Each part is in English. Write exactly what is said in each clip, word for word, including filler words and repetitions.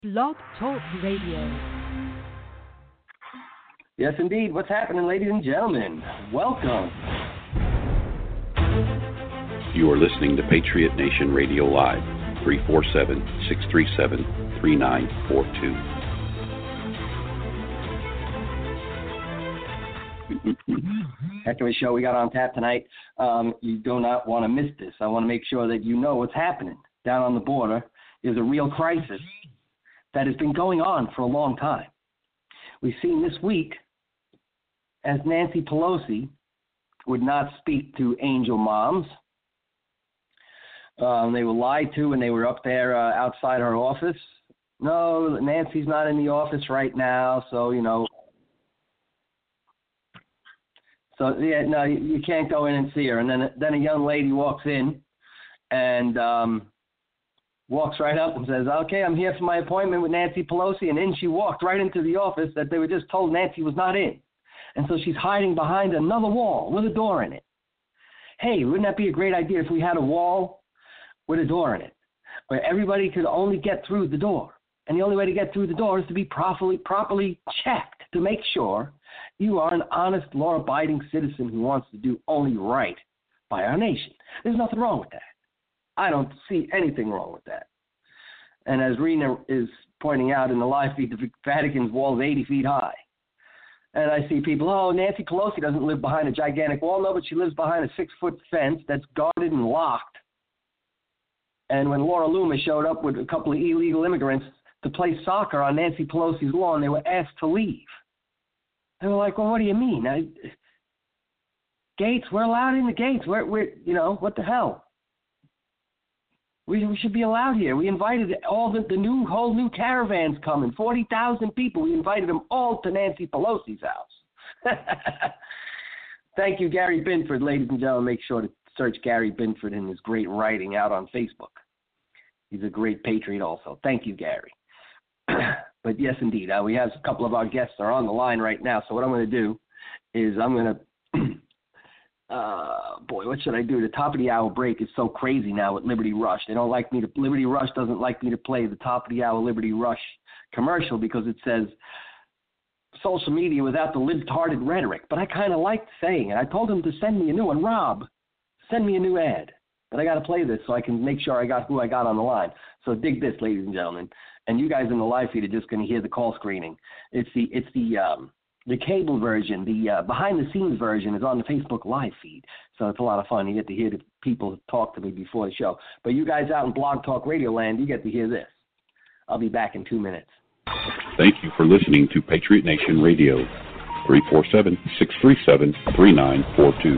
Blog Talk Radio. Yes, indeed. What's happening, ladies and gentlemen? Welcome. You are listening to Patriot Nation Radio Live, three four seven, six three seven, three nine four two. Heck of a show we got on tap tonight. Um, you do not want to miss this. I want to make sure that you know what's happening. Down on the border is a real crisis that has been going on for a long time. We've seen this week as Nancy Pelosi would not speak to angel moms. Um, they were lied to when they were up there uh, outside her office. No, Nancy's not in the office right now, so, you know. So, yeah, no, you, you can't go in and see her. And then, then a young lady walks in and um, walks right up and says, okay, I'm here for my appointment with Nancy Pelosi. And in she walked right into the office that they were just told Nancy was not in. And so she's hiding behind another wall with a door in it. Hey, wouldn't that be a great idea if we had a wall with a door in it, where everybody could only get through the door? And the only way to get through the door is to be properly properly checked to make sure you are an honest, law-abiding citizen who wants to do only right by our nation. There's nothing wrong with that. I don't see anything wrong with that. And as Rena is pointing out in the live feed, the Vatican's wall is eighty feet high. And I see people, oh, Nancy Pelosi doesn't live behind a gigantic wall. No, but she lives behind a six-foot fence that's guarded and locked. And when Laura Loomer showed up with a couple of illegal immigrants to play soccer on Nancy Pelosi's lawn, they were asked to leave. They were like, well, what do you mean? I, gates, we're allowed in the gates. We're, we're, you know, what the hell? We, we should be allowed here. We invited all the, the new, whole new caravans coming, forty thousand people. We invited them all to Nancy Pelosi's house. Thank you, Gary Binford, ladies and gentlemen. Make sure to search Gary Binford and his great writing out on Facebook. He's a great patriot also. Thank you, Gary. But yes, indeed, uh, we have a couple of our guests are on the line right now. So what I'm going to do is I'm going to, uh, boy, what should I do? The top of the hour break is so crazy now with Liberty Rush. They don't like me to, Liberty Rush doesn't like me to play the top of the hour Liberty Rush commercial because it says social media without the libtarded rhetoric. But I kind of liked saying it. I told him to send me a new one. Rob, send me a new ad. But I got to play this so I can make sure I got who I got on the line. So dig this, ladies and gentlemen. And you guys in the live feed are just going to hear the call screening. It's the it's the um, the cable version. The uh, behind-the-scenes version is on the Facebook live feed. So it's a lot of fun. You get to hear the people talk to me before the show. But you guys out in Blog Talk Radio land, you get to hear this. I'll be back in two minutes. Thank you for listening to Patriot Nation Radio, three four seven, six three seven, three nine four two.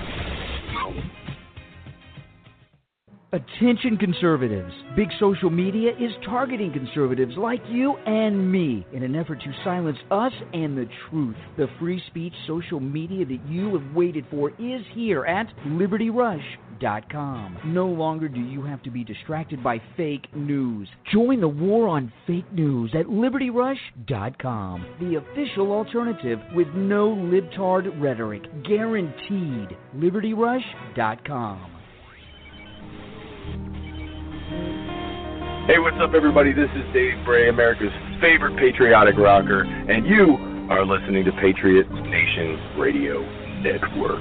Attention conservatives. Big social media is targeting conservatives like you and me in an effort to silence us and the truth. The free speech social media that you have waited for is here at Liberty Rush dot com. No longer do you have to be distracted by fake news. Join the war on fake news at Liberty Rush dot com, the official alternative with no libtard rhetoric. Guaranteed. Liberty Rush dot com. Hey, what's up, everybody? This is Dave Bray, America's favorite patriotic rocker, and you are listening to Patriot Nation Radio Network.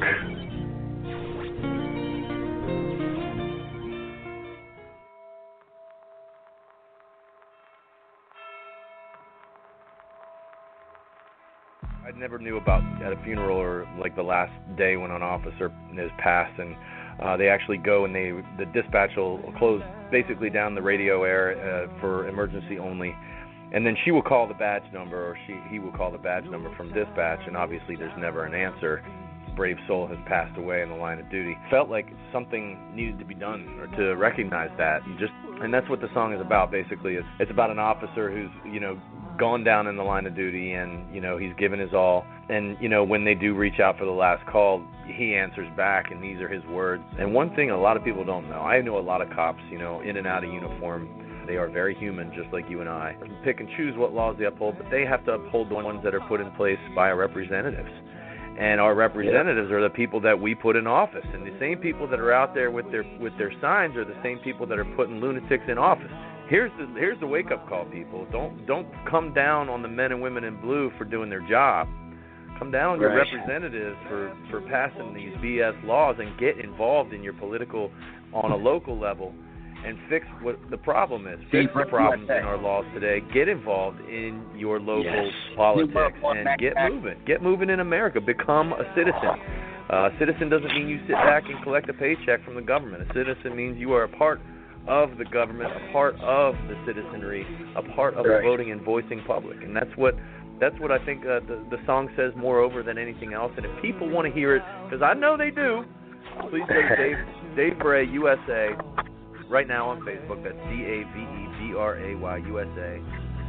I never knew about at a funeral or like the last day when an officer is passed, and uh, they actually go and they the dispatch will close basically down the radio air uh, for emergency only, and then she will call the badge number, or she he will call the badge number from dispatch, and obviously there's never an answer. Brave soul has passed away in the line of duty. Felt like something needed to be done or to recognize that, and just and that's what the song is about. Basically, it's it's about an officer who's you know gone down in the line of duty, and you know he's given his all, and you know when they do reach out for the last call, he answers back, and these are his words. And one thing a lot of people don't know, I know a lot of cops, you know, in and out of uniform. They are very human, just like you and I. They pick and choose what laws they uphold, but they have to uphold the ones that are put in place by our representatives. And our representatives are the people that we put in office. And the same people that are out there with their with their signs are the same people that are putting lunatics in office. here's the here's the wake up call, people. Don't don't come down on the men and women in blue for doing their job. Come down on your right. representatives for, for passing these B S laws, and get involved in your political on a local level and fix what the problem is. Fix the problems in our laws today. Get involved in your local yes. politics and get moving. Get moving in America. Become a citizen. Uh, a citizen doesn't mean you sit back and collect a paycheck from the government. A citizen means you are a part of the government, a part of the citizenry, a part of right. the voting and voicing public. And that's what that's what I think uh, the, the song says moreover than anything else. And if people want to hear it, because I know they do, please go to Dave, Dave Bray U S A right now on Facebook. That's D A V E B R A Y U S A.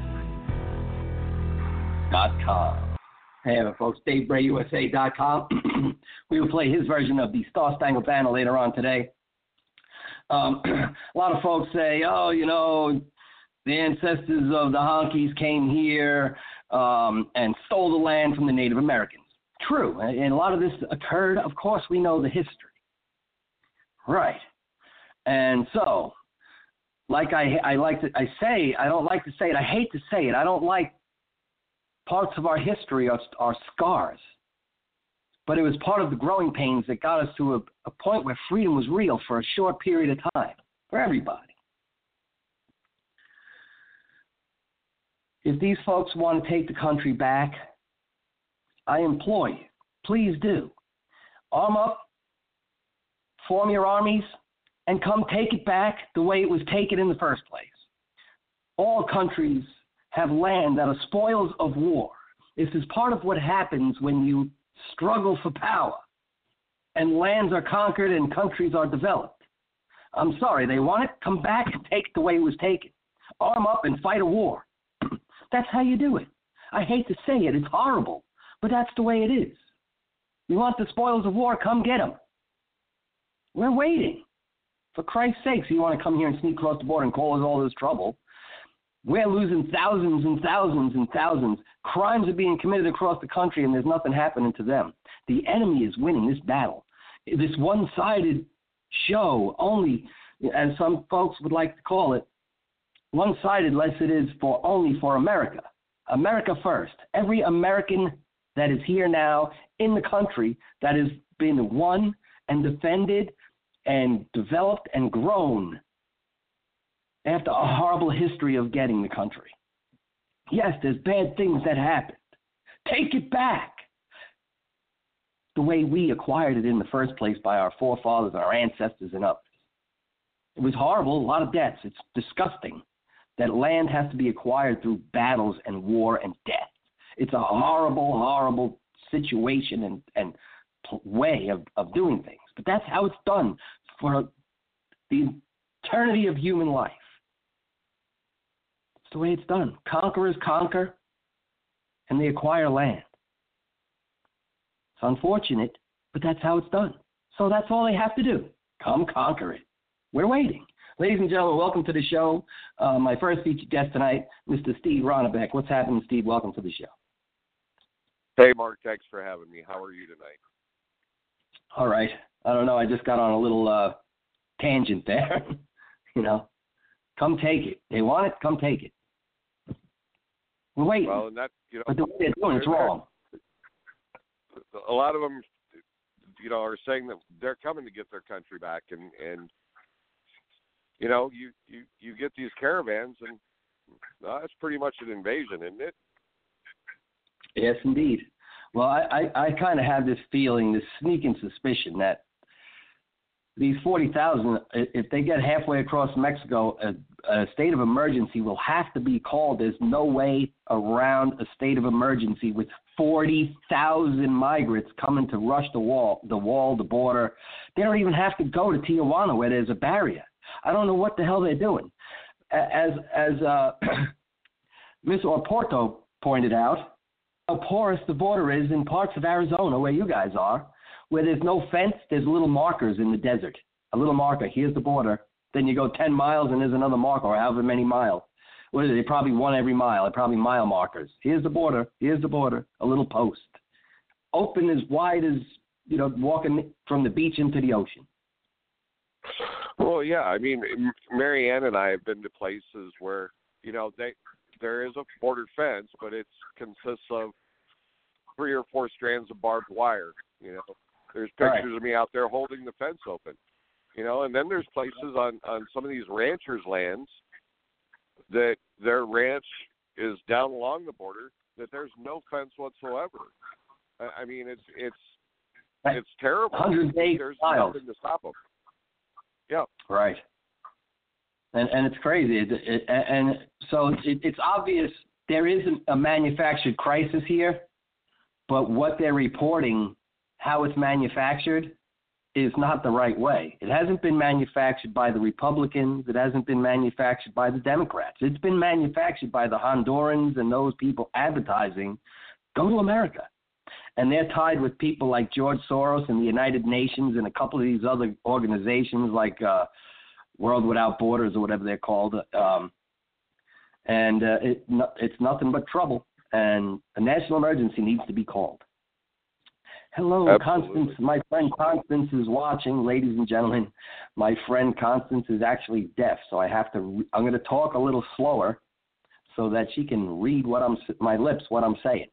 Dot com. Hey, folks, Dave Bray U S A dot com. We will play his version of the Star Spangled Banner later on today. Um, a lot of folks say, oh, you know, the ancestors of the honkies came here um, and stole the land from the Native Americans. True, and a lot of this occurred. Of course, we know the history. Right. And so, like I, I like to, I say, I don't like to say it. I hate to say it. I don't like parts of our history are, are scars. But it was part of the growing pains that got us to a, a point where freedom was real for a short period of time for everybody. If these folks want to take the country back, I implore you, please do. Arm up, form your armies, and come take it back the way it was taken in the first place. All countries have land that are spoils of war. This is part of what happens when you struggle for power and lands are conquered and countries are developed. I'm sorry, they want it? Come back and take it the way it was taken. Arm up and fight a war. That's how you do it. I hate to say it, it's horrible, but that's the way it is. You want the spoils of war, come get them. We're waiting. For Christ's sakes, you want to come here and sneak across the border and cause all this trouble. We're losing thousands and thousands and thousands. Crimes are being committed across the country, and there's nothing happening to them. The enemy is winning this battle. This one-sided show only, as some folks would like to call it, one-sided less it is for only for America. America first. Every American that is here now in the country that has been won and defended and developed and grown after a horrible history of getting the country. Yes, there's bad things that happened. Take it back. The way we acquired it in the first place by our forefathers, our ancestors, and others. It was horrible, a lot of deaths. It's disgusting that land has to be acquired through battles and war and death. It's a horrible, horrible situation and, and way of, of doing things. But that's how it's done for the eternity of human life. The way it's done. Conquerors conquer, and they acquire land. It's unfortunate, but that's how it's done. So that's all they have to do. Come conquer it. We're waiting. Ladies and gentlemen, welcome to the show. Uh, my first featured guest tonight, Mister Steve Ronnebeck. What's happening, Steve? Welcome to the show. Hey, Mark. Thanks for having me. How are you tonight? All right. I don't know. I just got on a little uh, tangent there. you know, come take it. They want it. Come take it. We're waiting. Well, and that, you know, but the way they're doing it's wrong. A lot of them, you know, are saying that they're coming to get their country back, and, and you know, you, you, you get these caravans, and uh, that's pretty much an invasion, isn't it? Yes, indeed. Well, I, I, I kind of have this feeling, this sneaking suspicion that these forty thousand, if they get halfway across Mexico, a, a state of emergency will have to be called. There's no way around a state of emergency with forty thousand migrants coming to rush the wall, the wall, the border. They don't even have to go to Tijuana where there's a barrier. I don't know what the hell they're doing. As as uh, Miss Oporto pointed out, how porous the border is in parts of Arizona where you guys are, where there's no fence, there's little markers in the desert. A little marker, here's the border. Then you go ten miles and there's another marker, or however many miles. What is it? They probably one every mile. They're probably mile markers. Here's the border. Here's the border. A little post. Open as wide as, you know, walking from the beach into the ocean. Well, yeah. I mean, Marianne and I have been to places where, you know, they there is a border fence, but it consists of three or four strands of barbed wire. You know, there's pictures right. of me out there holding the fence open. You know, and then there's places on, on some of these ranchers' lands that their ranch is down along the border that there's no fence whatsoever. I, I mean, it's it's it's terrible. one hundred eight There's miles. nothing to stop them. Yeah. Right. And and it's crazy. It, it, and so it, it's obvious there is a manufactured crisis here, but what they're reporting, how it's manufactured, is not the right way. It hasn't been manufactured by the Republicans. It hasn't been manufactured by the Democrats. It's been manufactured by the Hondurans and those people advertising, go to America. And they're tied with people like George Soros and the United Nations and a couple of these other organizations like uh, World Without Borders or whatever they're called. Um, and uh, it, it's nothing but trouble. And a national emergency needs to be called. Hello, Absolutely. Constance. My friend Constance is watching. Ladies and gentlemen, my friend Constance is actually deaf, so I have to. Re- I'm going to talk a little slower so that she can read what I'm my lips what I'm saying.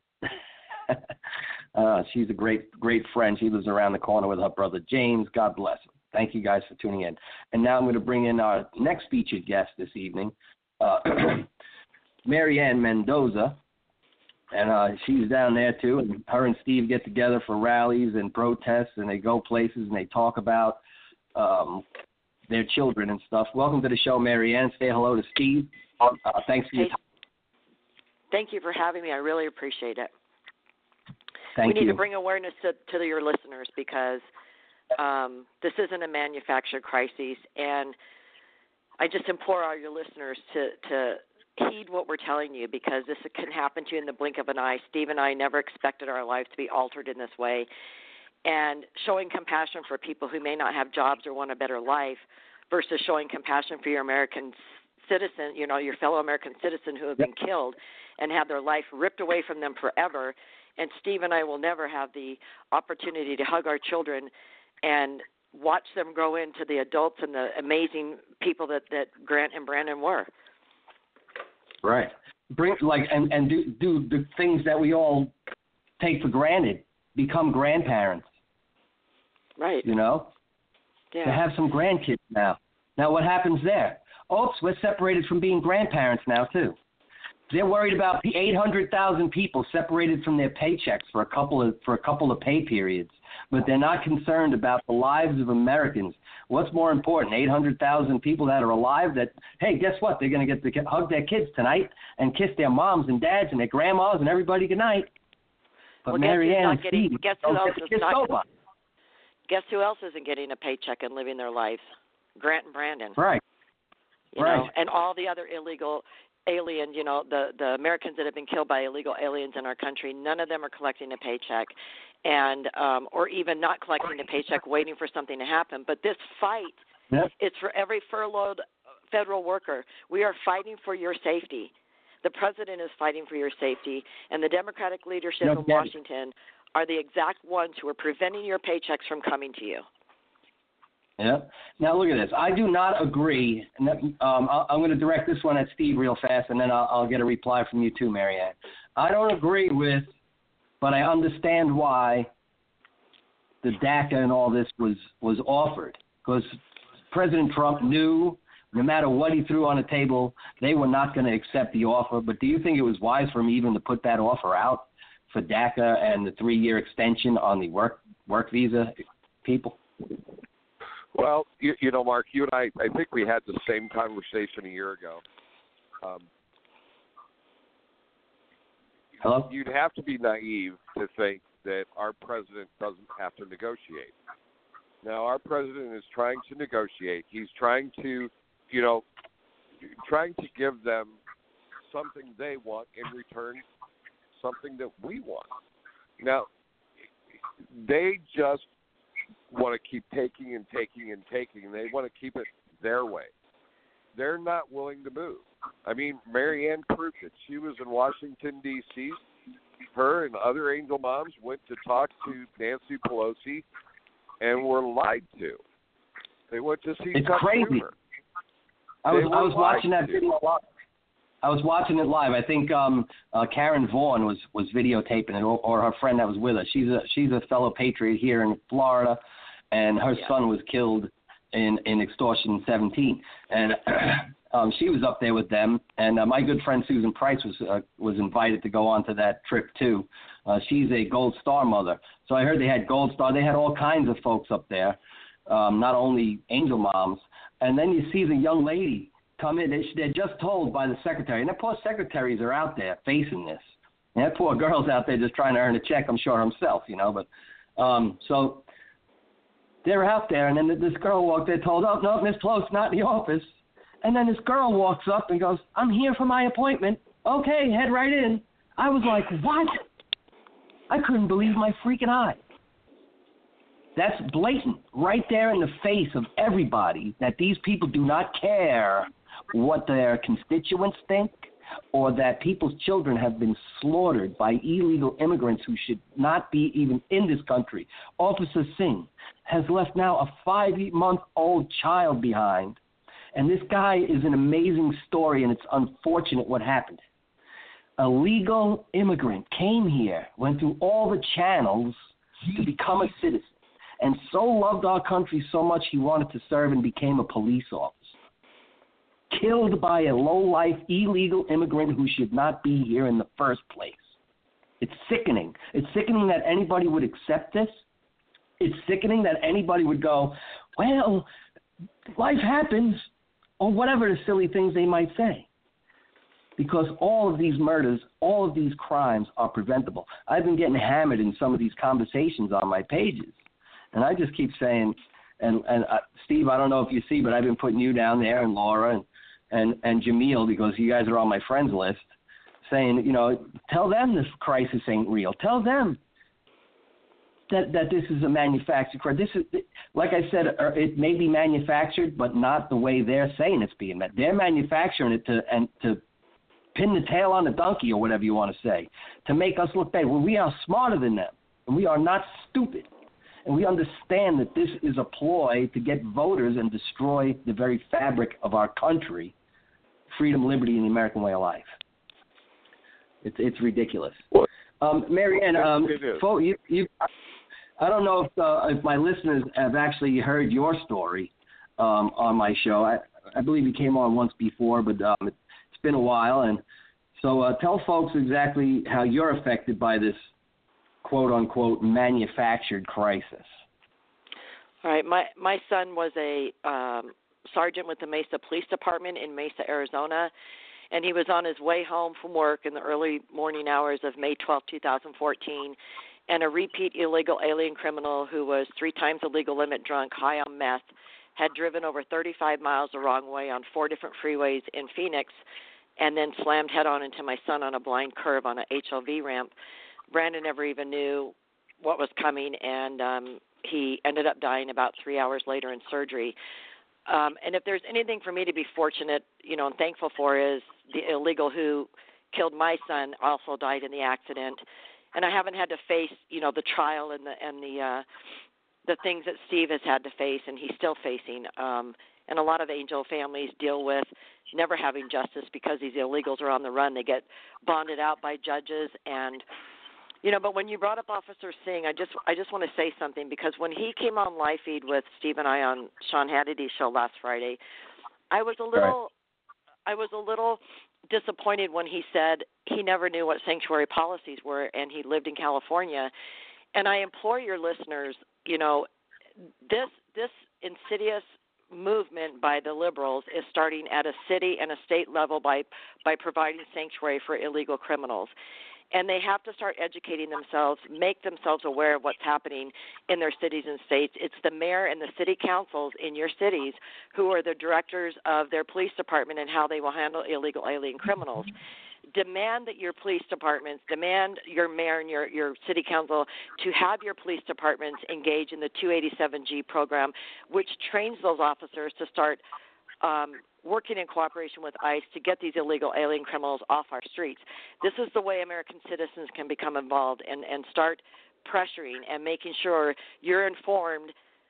uh, she's a great great friend. She lives around the corner with her brother James. God bless her. Thank you guys for tuning in. And now I'm going to bring in our next featured guest this evening, uh, Marianne Mendoza. And uh, she's down there, too, and her and Steve get together for rallies and protests, and they go places and they talk about um, their children and stuff. Welcome to the show, Marianne. Say hello to Steve. Uh, thanks for your time. Thank you for having me. I really appreciate it. Thank we need you. to bring awareness to, to your listeners because um, this isn't a manufactured crisis, and I just implore all your listeners to, to heed what we're telling you because this can happen to you in the blink of an eye. Steve and I never expected our lives to be altered in this way. And showing compassion for people who may not have jobs or want a better life versus showing compassion for your American citizen, you know, your fellow American citizen who have been killed and had their life ripped away from them forever. And Steve and I will never have the opportunity to hug our children and watch them grow into the adults and the amazing people that, that Grant and Brandon were. Right. Bring like and, and do do the things that we all take for granted. Become grandparents. Right. You know? Yeah. To have some grandkids now. Now what happens there? Oops, we're separated from being grandparents now too. They're worried about the eight hundred thousand people separated from their paychecks for a couple of for a couple of pay periods, but they're not concerned about the lives of Americans. What's more important, eight hundred thousand people that are alive that, hey, guess what? They're going to get to hug their kids tonight and kiss their moms and dads and their grandmas and everybody goodnight. But well, Marianne guess, getting, Steve, guess who else is not over. Guess who else isn't getting a paycheck and living their lives? Grant and Brandon. Right. You right. know, and all the other illegal aliens, you know, the, the Americans that have been killed by illegal aliens in our country, none of them are collecting a paycheck and um, or even not collecting a paycheck waiting for something to happen. But this fight yep. is for every furloughed federal worker. We are fighting for your safety. The president is fighting for your safety, and the Democratic leadership no, in Washington are the exact ones who are preventing your paychecks from coming to you. Yeah. Now look at this. I do not agree. And that, um, I'm going to direct this one at Steve real fast, and then I'll, I'll get a reply from you too, Marianne. I don't agree with, but I understand why the DACA and all this was, was offered. Because President Trump knew no matter what he threw on the table, they were not going to accept the offer. But do you think it was wise for him even to put that offer out for DACA and the three-year extension on the work work visa people? Well, you, you know, Mark, you and I, I think we had the same conversation a year ago. Um, Hello? You'd have to be naive to think that our president doesn't have to negotiate. Now, our president is trying to negotiate. He's trying to, you know, trying to give them something they want in return, something that we want. Now, they just want to keep taking and taking and taking, and they want to keep it their way. They're not willing to move. I mean, Marianne proved it. She was in Washington, D C Her and other angel moms went to talk to Nancy Pelosi and were lied to. They went to see It's Chuck crazy. Schumer. I was They I were was watching that lied to. video live. I was watching it live. I think um, uh, Karen Vaughn was, was videotaping it, or, or her friend that was with her. She's a she's a fellow patriot here in Florida, and her Yeah. son was killed in, in extortion seventeen, and um, she was up there with them. And uh, my good friend Susan Price was uh, was invited to go on to that trip too. Uh, she's a Gold Star mother, so I heard they had Gold Star. They had all kinds of folks up there, um, not only angel moms. And then you see the young lady come in. They, they're just told by the secretary, and the poor secretaries are out there facing this. And that poor girl's out there just trying to earn a check, I'm sure himself, you know. But um, so they're out there, and then this girl walked there, told, oh, no, Miss Pelosi, not in the office. And then this girl walks up and goes, I'm here for my appointment. Okay, head right in. I was like, what? I couldn't believe my freaking eyes. That's blatant, right there in the face of everybody, that these people do not care what their constituents think, or that people's children have been slaughtered by illegal immigrants who should not be even in this country. Officer Singh has left now a five-month-old child behind, and this guy is an amazing story, and it's unfortunate what happened. A legal immigrant came here, went through all the channels to become a citizen, and so loved our country so much he wanted to serve and became a police officer. Killed by a low-life illegal immigrant who should not be here in the first place. It's sickening. It's sickening that anybody would accept this. It's sickening that anybody would go, well, life happens, or whatever the silly things they might say. Because all of these murders, all of these crimes are preventable. I've been getting hammered in some of these conversations on my pages. And I just keep saying, and, and uh, Steve, I don't know if you see, but I've been putting you down there, and Laura, and, and, and Jameel, because you guys are on my friends list, saying, you know, tell them this crisis ain't real. Tell them that, that this is a manufactured crisis. This is, like I said, it may be manufactured, but not the way they're saying it's being met. They're manufacturing it to and to pin the tail on the donkey, or whatever you want to say, to make us look bad. Well, we are smarter than them, and we are not stupid. And we understand that this is a ploy to get voters and destroy the very fabric of our country, freedom, liberty, and the American way of life. It's it's ridiculous. Um, Marianne, um, Fo, you, you, I don't know if, uh, if my listeners have actually heard your story um, on my show. I, I believe you came on once before, but um, it, it's been a while. And so uh, tell folks exactly how you're affected by this quote-unquote manufactured crisis. All right. My my son was a um, sergeant with the Mesa Police Department in Mesa, Arizona, and he was on his way home from work in the early morning hours of May twelfth, twenty fourteen, and a repeat illegal alien criminal who was three times the legal limit drunk, high on meth, had driven over thirty-five miles the wrong way on four different freeways in Phoenix, and then slammed head-on into my son on a blind curve on a H O V ramp. Brandon never even knew what was coming, and um, he ended up dying about three hours later in surgery. Um, and if there's anything for me to be fortunate, you know, and thankful for, is the illegal who killed my son also died in the accident, and I haven't had to face, you know, the trial and the and the uh, the things that Steve has had to face, and he's still facing. Um, and a lot of angel families deal with never having justice because these illegals are on the run. They get bonded out by judges, and you know, but when you brought up Officer Singh, I just I just want to say something, because when he came on live feed with Steve and I on Sean Hannity's show last Friday, I was a little right. I was a little disappointed when he said he never knew what sanctuary policies were and he lived in California. And I implore your listeners, you know, this this insidious movement by the liberals is starting at a city and a state level by by providing sanctuary for illegal criminals. And they have to start educating themselves, make themselves aware of what's happening in their cities and states. It's the mayor and the city councils in your cities who are the directors of their police department and how they will handle illegal alien criminals. Demand that your police departments, demand your mayor and your, your city council to have your police departments engage in the two eighty-seven G program, which trains those officers to start um, working in cooperation with ICE to get these illegal alien criminals off our streets. This is the way American citizens can become involved and, and start pressuring and making sure you're informed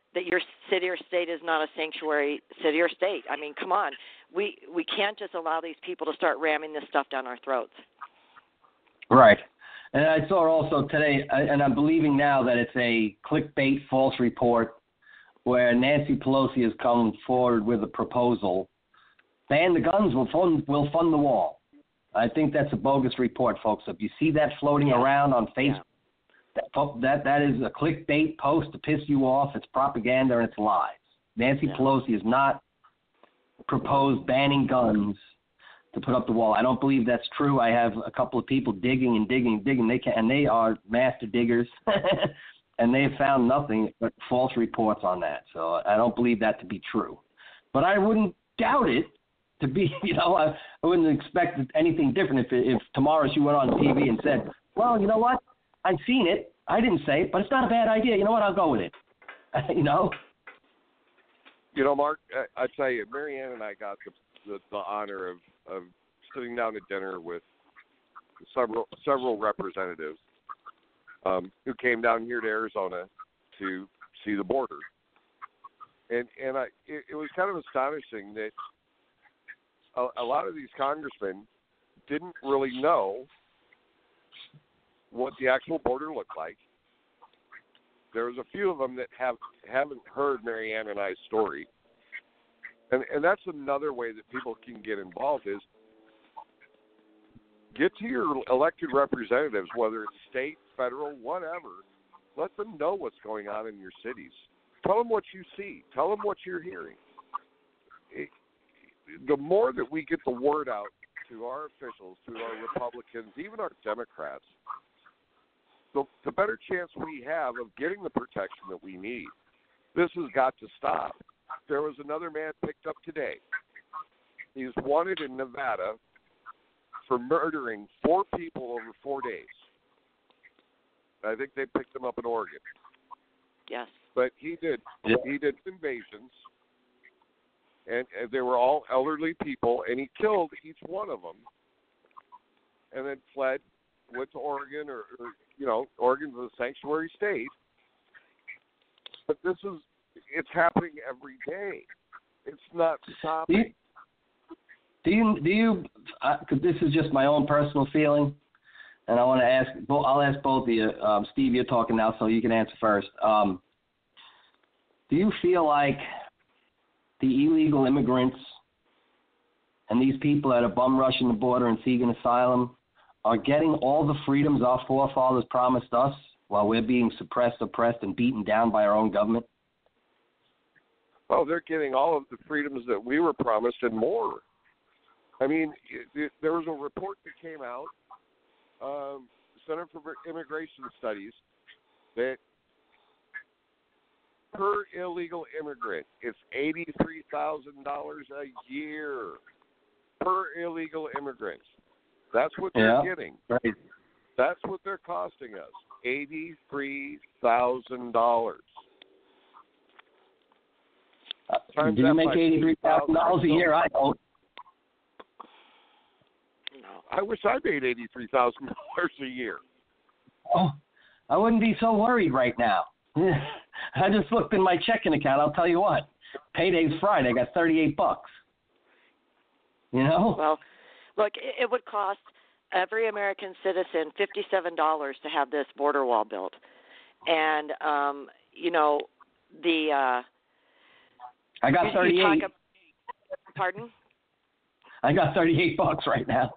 that your city or state is not a sanctuary city or state. I mean, come on. We we can't just allow these people to start ramming this stuff down our throats. Right. And I saw also today, and I'm believing now that it's a clickbait false report where Nancy Pelosi has come forward with a proposal. Ban the guns, will fund, will fund the wall. I think that's a bogus report, folks. If you see that floating Yeah. around on Facebook, Yeah. that, that that is a clickbait post to piss you off. It's propaganda and it's lies. Nancy Yeah. Pelosi has not proposed banning guns to put up the wall. I don't believe that's true. I have a couple of people digging and digging and digging. They can, and they are master diggers, and they have found nothing but false reports on that. So I don't believe that to be true. But I wouldn't doubt it to be. You know, I, I wouldn't expect anything different if if tomorrow she went on T V and said, "Well, you know what? I've seen it. I didn't say it, but it's not a bad idea. You know what? I'll go with it." you know. You know, Mark, I, I tell you, Marianne and I got the the, the honor of, of sitting down at dinner with several several representatives um, who came down here to Arizona to see the border, and and I it, it was kind of astonishing that a, a lot of these congressmen didn't really know what the actual border looked like. There was a few of them that have haven't heard Marianne and I's story, and and that's another way that people can get involved is get to your elected representatives, whether it's state, federal, whatever. Let them know what's going on in your cities. Tell them what you see. Tell them what you're hearing. It, the more that we get the word out to our officials, to our Republicans, even our Democrats, the, the better chance we have of getting the protection that we need. This has got to stop. There was another man picked up today. He's wanted in Nevada for murdering four people over four days. I think they picked him up in Oregon. Yes. But he did Yeah. he did invasions, and, and they were all elderly people, and he killed each one of them, and then fled, went to Oregon, or, or you know, Oregon's a sanctuary state. But this is, it's happening every day. It's not stopping. Do you, do you, uh, 'cause this is just my own personal feeling, and I want to ask, I'll ask both of you. Um, Steve, you're talking now, so you can answer first. Um, do you feel like the illegal immigrants and these people that are bum rushing the border and seeking asylum are getting all the freedoms our forefathers promised us while we're being suppressed, oppressed, and beaten down by our own government? Well, they're getting all of the freedoms that we were promised and more. I mean, it, it, there was a report that came out, um, Center for Immigration Studies, that per illegal immigrant, it's eighty-three thousand dollars a year per illegal immigrant. That's what they're Yeah, getting. right. That's what they're costing us, eighty-three thousand dollars. Uh, do you make eighty-three thousand dollars a year? I don't. No. I wish I made eighty-three thousand dollars a year. Oh, I wouldn't be so worried right now. I just looked in my checking account. I'll tell you what. Payday's Friday. I got thirty-eight bucks. You know? Well, look, it, it would cost every American citizen fifty-seven dollars to have this border wall built. And, um, you know, the... Uh, I got you- you thirty-eight. talk ab- Pardon? I got thirty-eight bucks right now.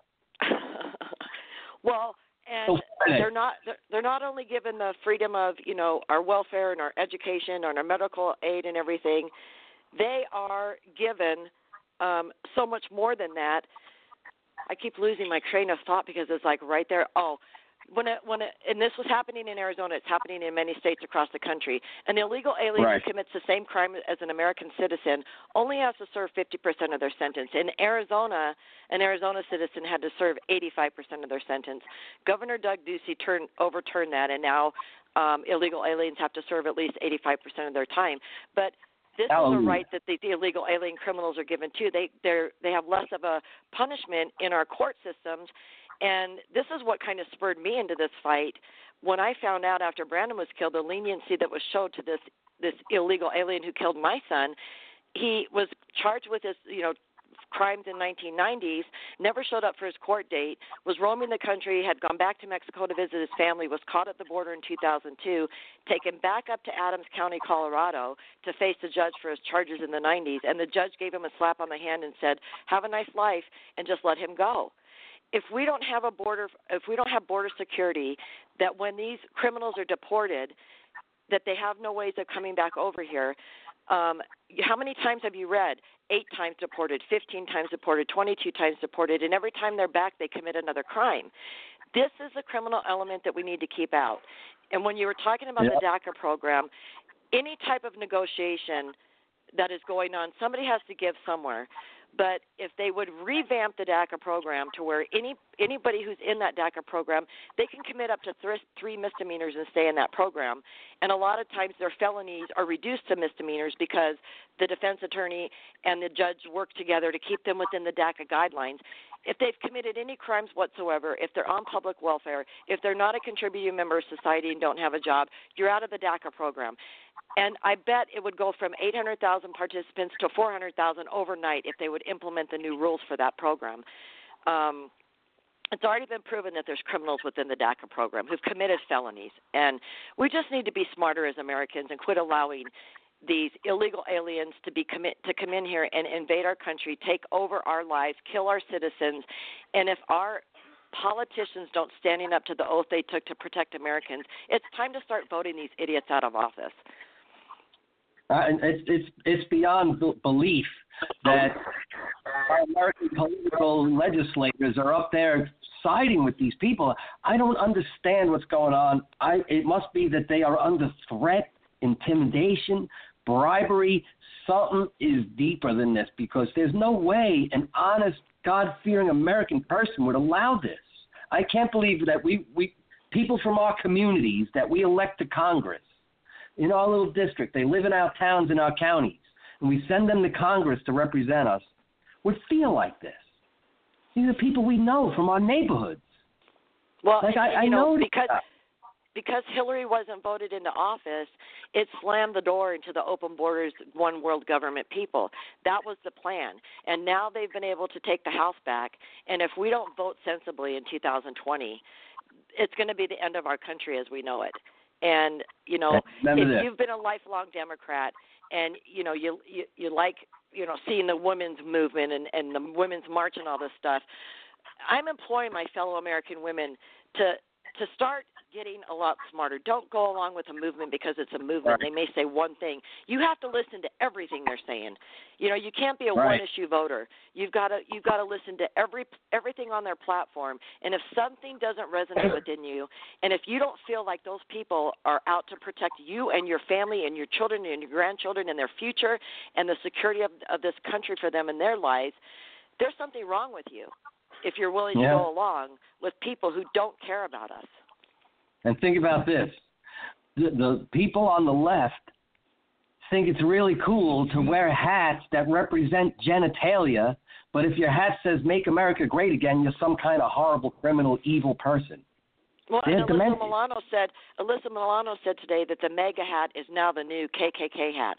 Well, and Oh, they're not they're- they're not only given the freedom of, you know, our welfare and our education and our medical aid and everything, they are given um, so much more than that. I keep losing my train of thought because it's like right there. Oh, when it when it and this was happening in Arizona, it's happening in many states across the country. An illegal alien Right. who commits the same crime as an American citizen only has to serve fifty percent of their sentence. In Arizona, an Arizona citizen had to serve eighty-five percent of their sentence. Governor Doug Ducey turned overturned that, and now um, illegal aliens have to serve at least eighty-five percent of their time. But this Hallelujah. is a right that the, the illegal alien criminals are given too. They they they have less of a punishment in our court systems. And this is what kind of spurred me into this fight. When I found out after Brandon was killed, the leniency that was showed to this this illegal alien who killed my son, he was charged with this, you know, crimes in nineteen nineties, never showed up for his court date, was roaming the country, had gone back to Mexico to visit his family, was caught at the border in two thousand two, taken back up to Adams County, Colorado, to face the judge for his charges in the nineties, and the judge gave him a slap on the hand and said, have a nice life, and just let him go. If we don't have a border, if we don't have border security, that when these criminals are deported, that they have no ways of coming back over here. Um, how many times have you read? Eight times deported, fifteen times deported, twenty-two times deported, and every time they're back, they commit another crime. This is a criminal element that we need to keep out. And when you were talking about yep. the DACA program, any type of negotiation that is going on, somebody has to give somewhere. But if they would revamp the DACA program to where any anybody who's in that DACA program, they can commit up to th- three misdemeanors and stay in that program. And a lot of times their felonies are reduced to misdemeanors because the defense attorney and the judge work together to keep them within the DACA guidelines. If they've committed any crimes whatsoever, if they're on public welfare, if they're not a contributing member of society and don't have a job, you're out of the DACA program. And I bet it would go from eight hundred thousand participants to four hundred thousand overnight if they would implement the new rules for that program. Um, it's already been proven that there's criminals within the DACA program who've committed felonies. And we just need to be smarter as Americans and quit allowing these illegal aliens to be commit to come in here and invade our country, take over our lives, kill our citizens. And if our politicians don't standing up to the oath they took to protect Americans, it's time to start voting these idiots out of office. Uh, it's it's it's beyond belief that our American political legislators are up there siding with these people. I don't understand what's going on. I it must be that they are under threat, intimidation, bribery. Something is deeper than this, because there's no way an honest, God-fearing American person would allow this. I can't believe that we, we people from our communities that we elect to Congress, in our little district, they live in our towns and our counties, and we send them to Congress to represent us, would feel like this. These are people we know from our neighborhoods. Well, like I, I you know, know because because Hillary wasn't voted into office, it slammed the door into the open borders, one world government people. That was the plan, and now they've been able to take the House back. And if we don't vote sensibly in two thousand twenty, it's going to be the end of our country as we know it. And, you know, if this. you've been a lifelong Democrat and, you know, you, you you like, you know, seeing the women's movement and, and the women's march and all this stuff, I'm imploring my fellow American women to to start getting a lot smarter. Don't go along with a movement because it's a movement. Right. They may say one thing. You have to listen to everything they're saying. You know, you can't be a right. one-issue voter. You've got to you've got to listen to every everything on their platform. And if something doesn't resonate within you, and if you don't feel like those people are out to protect you and your family and your children and your grandchildren and their future and the security of, of this country for them and their lives, there's something wrong with you if you're willing yeah. to go along with people who don't care about us. And think about this. The, the people on the left think it's really cool to wear hats that represent genitalia, but if your hat says "Make America Great Again," you're some kind of horrible, criminal, evil person. Well, They're and Alyssa demented. Milano said, Alyssa Milano said today that the MAGA hat is now the new K K K hat.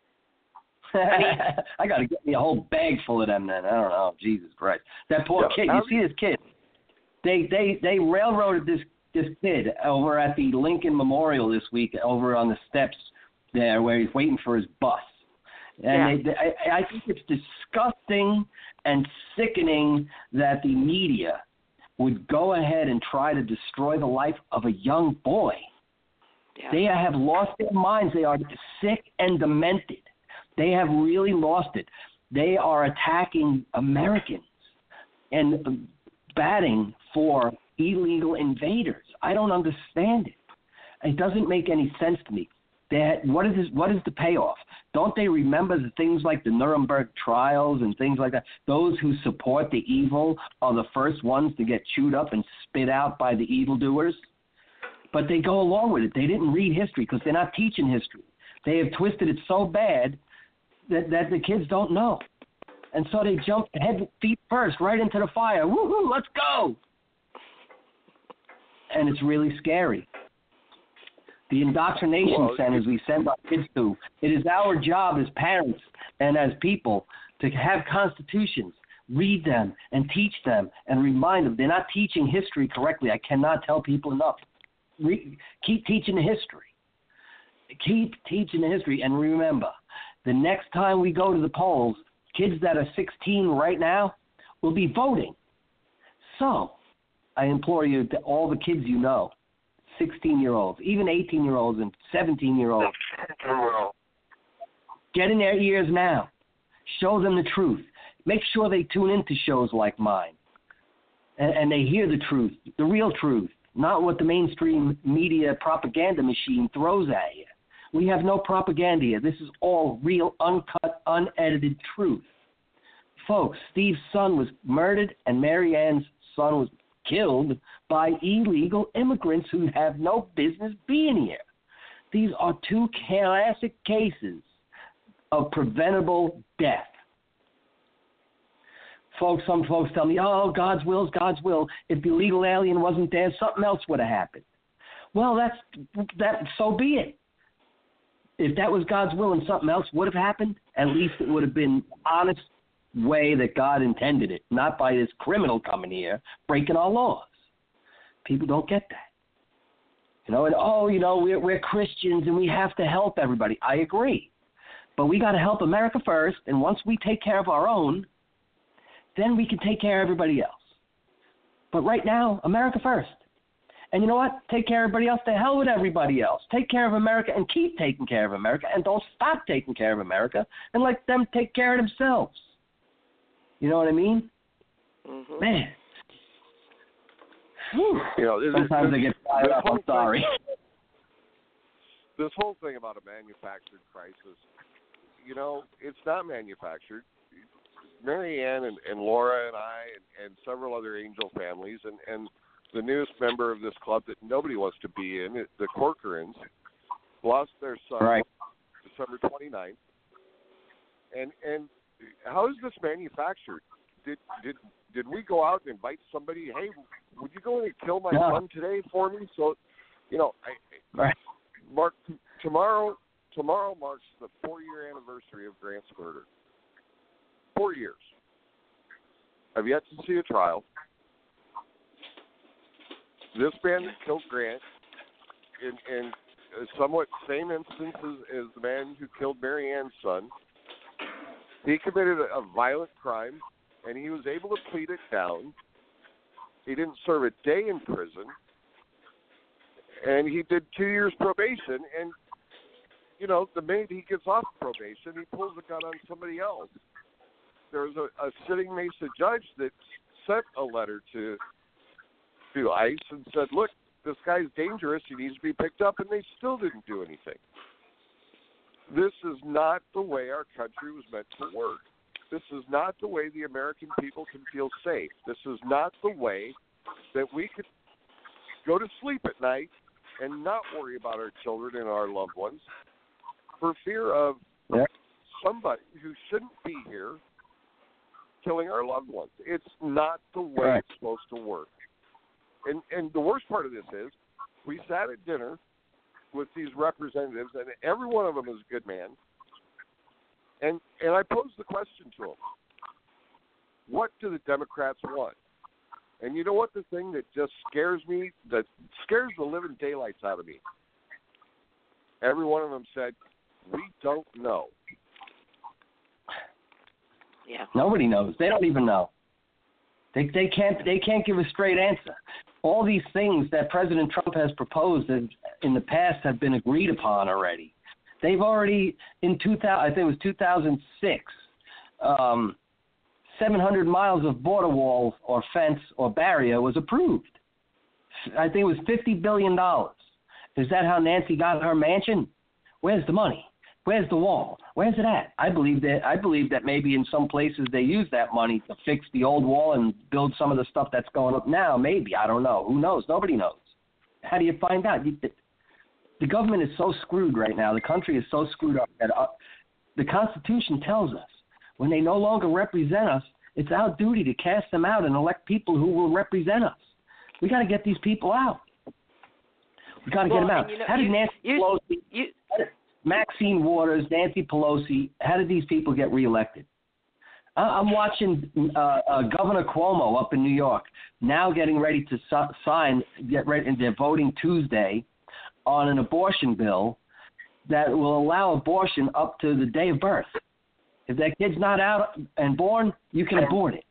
I mean, I got to get me a whole bag full of them then. I don't know. Jesus Christ. That poor Yeah, kid. You see this kid? They they they railroaded this this kid over at the Lincoln Memorial this week, over on the steps there where he's waiting for his bus. And yeah. they, they, I, I think it's disgusting and sickening that the media would go ahead and try to destroy the life of a young boy. Yeah. They have lost their minds. They are sick and demented. They have really lost it. They are attacking Americans and batting for illegal invaders. I don't understand it. It doesn't make any sense to me. They had, what is this, what is the payoff? Don't they remember the things like the Nuremberg trials and things like that? Those who support the evil are the first ones to get chewed up and spit out by the evildoers. But they go along with it. They didn't read history because they're not teaching history. They have twisted it so bad that, that the kids don't know. And so they jump head feet first right into the fire. Woohoo, let's go. And it's really scary. The indoctrination well, centers we send our kids to. It is our job as parents and as people to have constitutions, read them, and teach them, and remind them. They're not teaching history correctly. I cannot tell people enough. Re- keep teaching the history. Keep teaching the history. And remember, the next time we go to the polls, kids that are sixteen right now will be voting. So I implore you, to all the kids you know, sixteen-year-olds, even eighteen-year-olds and seventeen-year-olds, get in their ears now. Show them the truth. Make sure they tune into shows like mine, and, and they hear the truth, the real truth, not what the mainstream media propaganda machine throws at you. We have no propaganda here. This is all real, uncut, unedited truth. Folks, Steve's son was murdered, and Mary Ann's son was killed by illegal immigrants who have no business being here. These are two classic cases of preventable death. Folks, some folks tell me, oh, God's will is God's will. If the illegal alien wasn't there, something else would have happened. Well, that's that. So be it. If that was God's will and something else would have happened, at least it would have been honest way that God intended it, not by this criminal coming here breaking our laws. People don't get that. You know, and oh, you know, we're, we're Christians and we have to help everybody. I agree. But we got to help America first, and once we take care of our own, then we can take care of everybody else. But right now, America first. And you know what? Take care of everybody else. The hell with everybody else. Take care of America and keep taking care of America, and don't stop taking care of America, and let them take care of themselves. You know what I mean? Mm-hmm. Man. Whew. You know, this, Sometimes this, I get fired up. I'm sorry. Thing, this whole thing about a manufactured crisis, you know, it's not manufactured. Mary Ann and, and Laura and I and, and several other angel families and, and the newest member of this club that nobody wants to be in, the Corcorans, lost their son right. December twenty-ninth. And and how is this manufactured? Did did did we go out and invite somebody? Hey, would you go in and kill my no. son today for me? So, you know, I, right. Mark tomorrow. Tomorrow marks the four-year anniversary of Grant's murder. Four years. I've yet to see a trial. This man that killed Grant, in, in a somewhat same instance as, as the man who killed Mary Ann's son, he committed a, a violent crime, and he was able to plead it down. He didn't serve a day in prison, and he did two years probation, and you know, the minute he gets off probation, he pulls a gun on somebody else. There was a, a sitting Mesa judge that sent a letter to to ICE and said, look, this guy's dangerous. He needs to be picked up, and they still didn't do anything. This is not the way our country was meant to work. This is not the way the American people can feel safe. This is not the way that we could go to sleep at night and not worry about our children and our loved ones for fear of yep. somebody who shouldn't be here killing our loved ones. It's not the way right. it's supposed to work. And and the worst part of this is we sat at dinner with these representatives, and every one of them is a good man. And and I posed the question to them, what do the Democrats want? And you know what the thing that just scares me, that scares the living daylights out of me? Every one of them said, we don't know. Yeah. Nobody knows. They don't even know. They they can't they can't give a straight answer. All these things that President Trump has proposed in the past have been agreed upon already. They've already in two thousand, I think it was two thousand six, um, seven hundred miles of border wall or fence or barrier was approved. I think it was fifty billion dollars. Is that how Nancy got her mansion? Where's the money? Where's the wall? Where's it at? I believe that I believe that maybe in some places they use that money to fix the old wall and build some of the stuff that's going up now. Maybe. I don't know. Who knows? Nobody knows. How do you find out? You, the government is so screwed right now. The country is so screwed up that uh, the Constitution tells us when they no longer represent us, it's our duty to cast them out and elect people who will represent us. We got to get these people out. You got to well, get them out. You know, how did you, Nancy you, Pelosi, you, Maxine Waters, Nancy Pelosi, how did these people get reelected? I'm watching uh, uh, Governor Cuomo up in New York now getting ready to su- sign, get ready, and they're voting Tuesday on an abortion bill that will allow abortion up to the day of birth. If that kid's not out and born, you can abort it.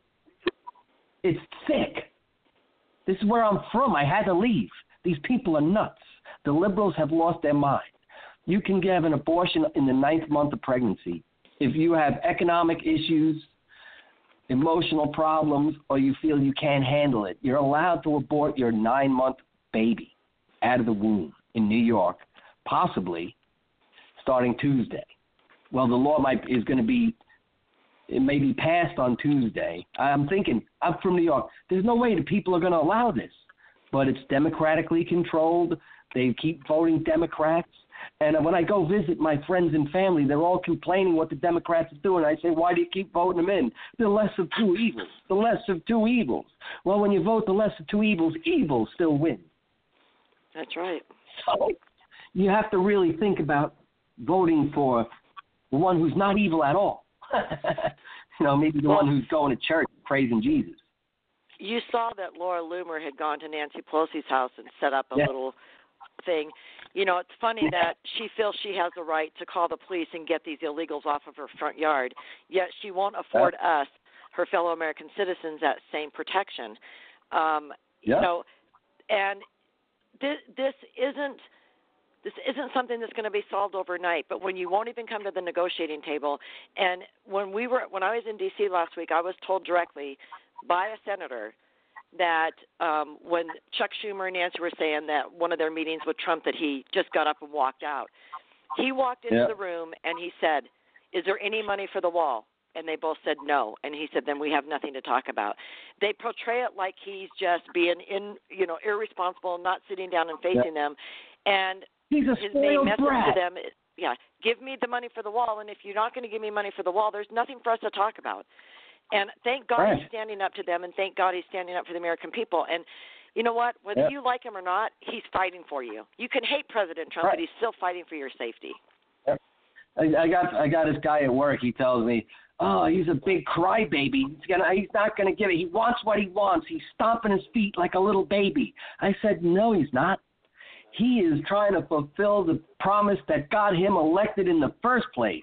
It's sick. This is where I'm from. I had to leave. These people are nuts. The liberals have lost their mind. You can have an abortion in the ninth month of pregnancy if you have economic issues, emotional problems, or you feel you can't handle it. You're allowed to abort your nine-month baby out of the womb in New York, possibly starting Tuesday. Well, the law might is going to be, it may be passed on Tuesday. I'm thinking, I'm from New York. There's no way the people are going to allow this, but it's democratically controlled. They keep voting Democrats. And when I go visit my friends and family, they're all complaining what the Democrats are doing. I say, why do you keep voting them in? The less of two evils. The less of two evils. Well, when you vote the less of two evils, evil still wins. That's right. So you have to really think about voting for the one who's not evil at all. You know, maybe the well, one who's going to church praising Jesus. You saw that Laura Loomer had gone to Nancy Pelosi's house and set up a yeah. little thing. You know, it's funny yeah. that she feels she has the right to call the police and get these illegals off of her front yard, yet she won't afford yeah. us, her fellow American citizens, that same protection. Um, yeah. You know, and this, this isn't this isn't something that's going to be solved overnight. But when you won't even come to the negotiating table, and when we were when I was in D C last week, I was told directly by a senator that um, when Chuck Schumer and Nancy were saying that one of their meetings with Trump that he just got up and walked out, he walked into yeah. the room and he said, "Is there any money for the wall?" And they both said no. And he said, "Then we have nothing to talk about." They portray it like he's just being in, you know, irresponsible, not sitting down and facing yeah. them. And he's a his main message brat. to them is, yeah, give me the money for the wall. And if you're not going to give me money for the wall, there's nothing for us to talk about. And thank God right. he's standing up to them, and thank God he's standing up for the American people. And you know what? Whether yeah. you like him or not, he's fighting for you. You can hate President Trump, right. but he's still fighting for your safety. Yeah. I, I got I got this guy at work. He tells me, "Oh, he's a big crybaby. He's gonna he's not gonna give it. He wants what he wants. He's stomping his feet like a little baby." I said, "No, he's not. He is trying to fulfill the promise that got him elected in the first place."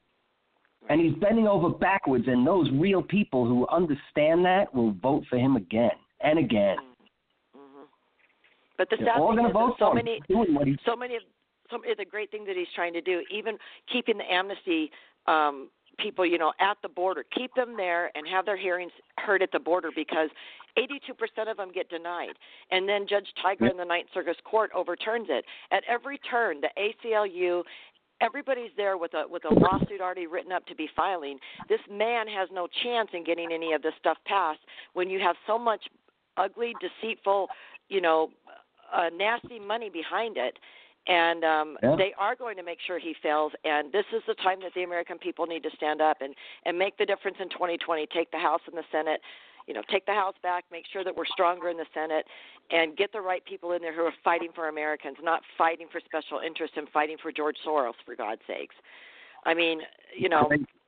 And he's bending over backwards, and those real people who understand that will vote for him again and again. Mm-hmm. But the They're sad all thing gonna is vote that so for many, him. Doing what he... so many, so it's a great thing that he's trying to do. Even keeping the amnesty um, people, you know, at the border, keep them there and have their hearings heard at the border, because eighty-two percent of them get denied. And then Judge Tiger yep. in the Ninth Circuit Court overturns it. At every turn, the A C L U, everybody's there with a with a lawsuit already written up to be filing. This man has no chance in getting any of this stuff passed when you have so much ugly, deceitful, you know, uh, nasty money behind it. And um, yeah. they are going to make sure he fails. And this is the time that the American people need to stand up and, and make the difference in twenty twenty. Take the House and the Senate. You know, take the House back, make sure that we're stronger in the Senate, and get the right people in there who are fighting for Americans, not fighting for special interests and fighting for George Soros, for God's sakes. I mean, you know.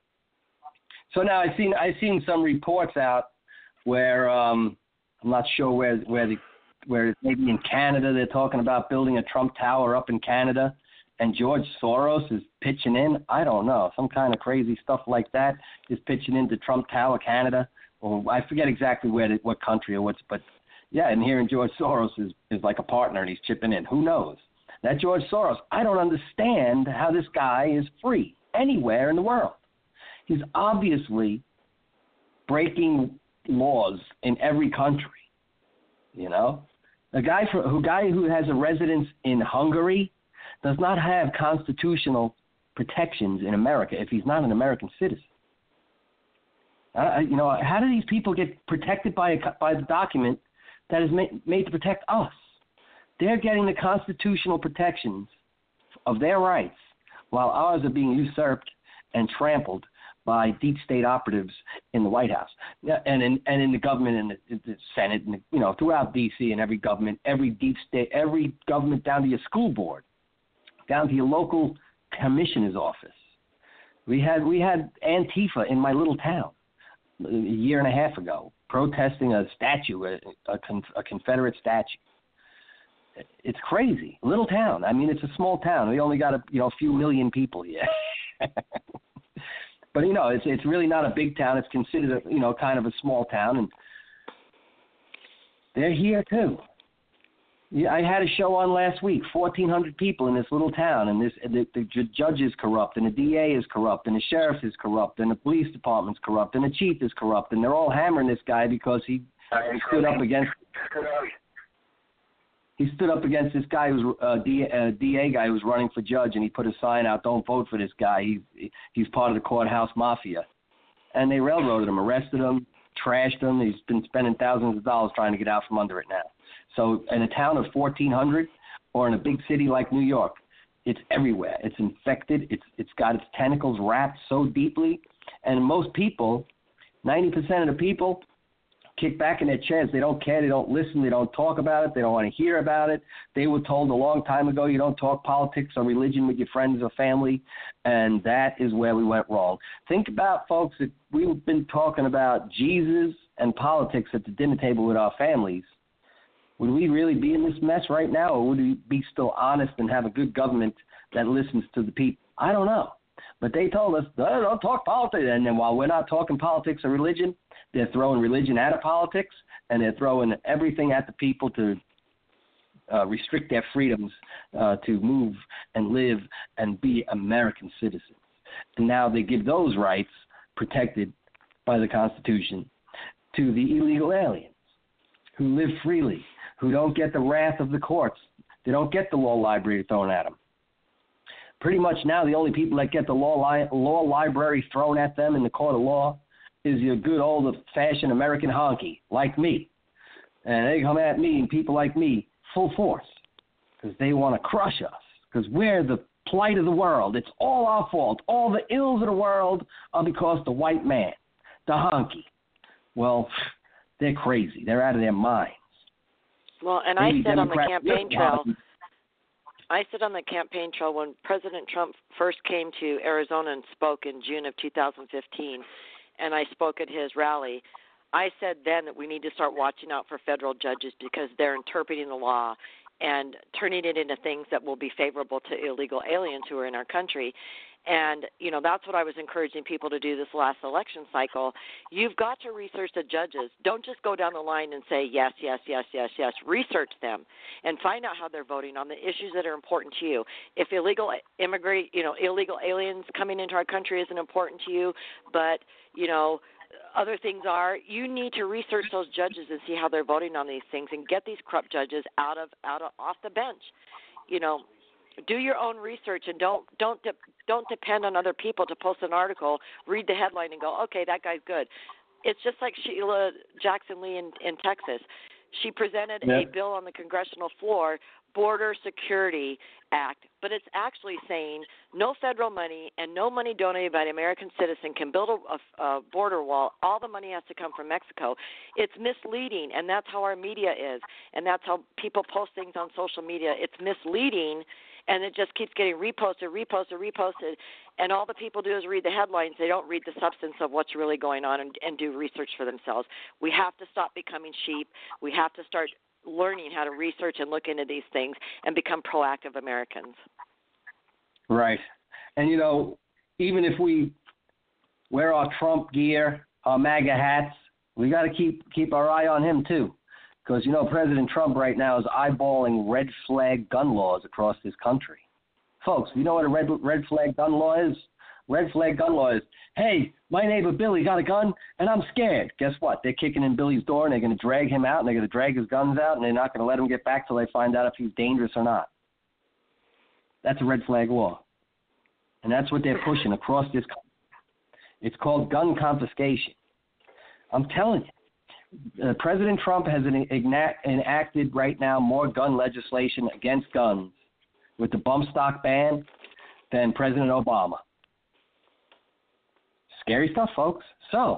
So now I've seen I've seen some reports out where um, I'm not sure where where the where maybe in Canada they're talking about building a Trump Tower up in Canada, and George Soros is pitching in. I don't know, some kind of crazy stuff like that is pitching into Trump Tower, Canada. Or I forget exactly where, the, what country or what's, but yeah, and hearing George Soros is, is like a partner and he's chipping in. Who knows? That George Soros, I don't understand how this guy is free anywhere in the world. He's obviously breaking laws in every country. You know, a guy for who guy who has a residence in Hungary does not have constitutional protections in America if he's not an American citizen. Uh, you know, how do these people get protected by a, by the document that is made, made to protect us? They're getting the constitutional protections of their rights while ours are being usurped and trampled by deep state operatives in the White House and in and in the government and the, the Senate and the, you know throughout D C and every government, every deep state, every government down to your school board, down to your local commissioner's office. We had we had Antifa in my little town a year and a half ago protesting a statue, a, a, a Confederate statue. It's crazy. Little town. I mean, it's a small town. We only got a you know a few million people here. But, you know, it's it's really not a big town. It's considered, a, you know, kind of a small town. And they're here, too. Yeah, I had a show on last week, fourteen hundred people in this little town. And this the, the judge is corrupt, and the D A is corrupt, and the sheriff is corrupt, and the police department's corrupt, and the chief is corrupt. And they're all hammering this guy because he, he stood up against he stood up against this guy who's a uh, D, uh, D A guy who was running for judge, and he put a sign out, "Don't vote for this guy. He's he's part of the courthouse mafia." And they railroaded him, arrested him, trashed him. He's been spending thousands of dollars trying to get out from under it now. So in a town of fourteen hundred, or in a big city like New York, it's everywhere. It's infected. It's it's got its tentacles wrapped so deeply, and most people, ninety percent of the people, kick back in their chairs. They don't care. They don't listen. They don't talk about it. They don't want to hear about it. They were told a long time ago you don't talk politics or religion with your friends or family, and that is where we went wrong. Think about, folks, if we've been talking about Jesus and politics at the dinner table with our families, would we really be in this mess right now, or would we be still honest and have a good government that listens to the people? I don't know. But they told us, oh, don't talk politics. And then while we're not talking politics or religion, they're throwing religion out of politics, and they're throwing everything at the people to uh, restrict their freedoms uh, to move and live and be American citizens. And now they give those rights, protected by the Constitution, to the illegal aliens who live freely, who don't get the wrath of the courts. They don't get the law library thrown at them. Pretty much now the only people that get the law li- law library thrown at them in the court of law is your good old-fashioned American honky, like me. And they come at me and people like me full force because they want to crush us because we're the plight of the world. It's all our fault. All the ills of the world are because the white man, the honky. Well, they're crazy. They're out of their minds. Well, and I said on the campaign trail, honky. I said on the campaign trail when President Trump first came to Arizona and spoke in June of two thousand fifteen, and I spoke at his rally, I said then that we need to start watching out for federal judges because they're interpreting the law and turning it into things that will be favorable to illegal aliens who are in our country. And, you know, that's what I was encouraging people to do this last election cycle. You've got to research the judges. Don't just go down the line and say yes, yes, yes, yes, yes. Research them and find out how they're voting on the issues that are important to you. If illegal immigrant, you know, illegal aliens coming into our country isn't important to you, but, you know, other things are, you need to research those judges and see how they're voting on these things and get these corrupt judges out of out of off the bench. You know, do your own research and don't don't de- don't depend on other people to post an article, read the headline, and go, okay, that guy's good. It's just like Sheila Jackson Lee in, in Texas. She presented yep. a bill on the congressional floor, Border Security Act, but it's actually saying no federal money and no money donated by an American citizen can build a, a border wall. All the money has to come from Mexico. It's misleading, and that's how our media is, and that's how people post things on social media. It's misleading, and it just keeps getting reposted, reposted, reposted, and all the people do is read the headlines. They don't read the substance of what's really going on and, and do research for themselves. We have to stop becoming sheep. We have to start learning how to research and look into these things and become proactive Americans. Right. And, you know, even if we wear our Trump gear, our MAGA hats, we got to keep keep our eye on him, too. Because, you know, President Trump right now is eyeballing red flag gun laws across this country. Folks, you know what a red red flag gun law is? Red flag gun law is, hey, my neighbor Billy got a gun, and I'm scared. Guess what? They're kicking in Billy's door, and they're going to drag him out, and they're going to drag his guns out, and they're not going to let him get back till they find out if he's dangerous or not. That's a red flag law. And that's what they're pushing across this country. It's called gun confiscation. I'm telling you, uh, President Trump has an, enacted right now more gun legislation against guns with the bump stock ban than President Obama. Scary stuff, folks. So,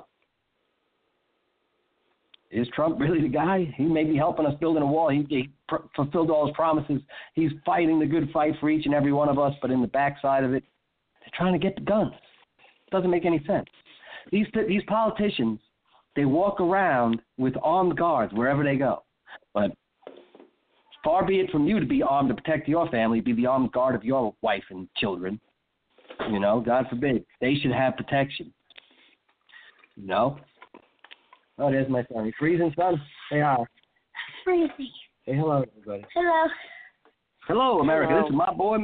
is Trump really the guy? He may be helping us building a wall. He, he pr- fulfilled all his promises. He's fighting the good fight for each and every one of us, but in the backside of it, they're trying to get the guns. It doesn't make any sense. These these politicians, they walk around with armed guards wherever they go. But far be it from you to be armed to protect your family, be the armed guard of your wife and children. You know, God forbid. They should have protection. You know? Oh, there's my son. You freezing, son? Say hi. Freezing. Say hello, everybody. Hello. Hello, America. Hello. This is my boy.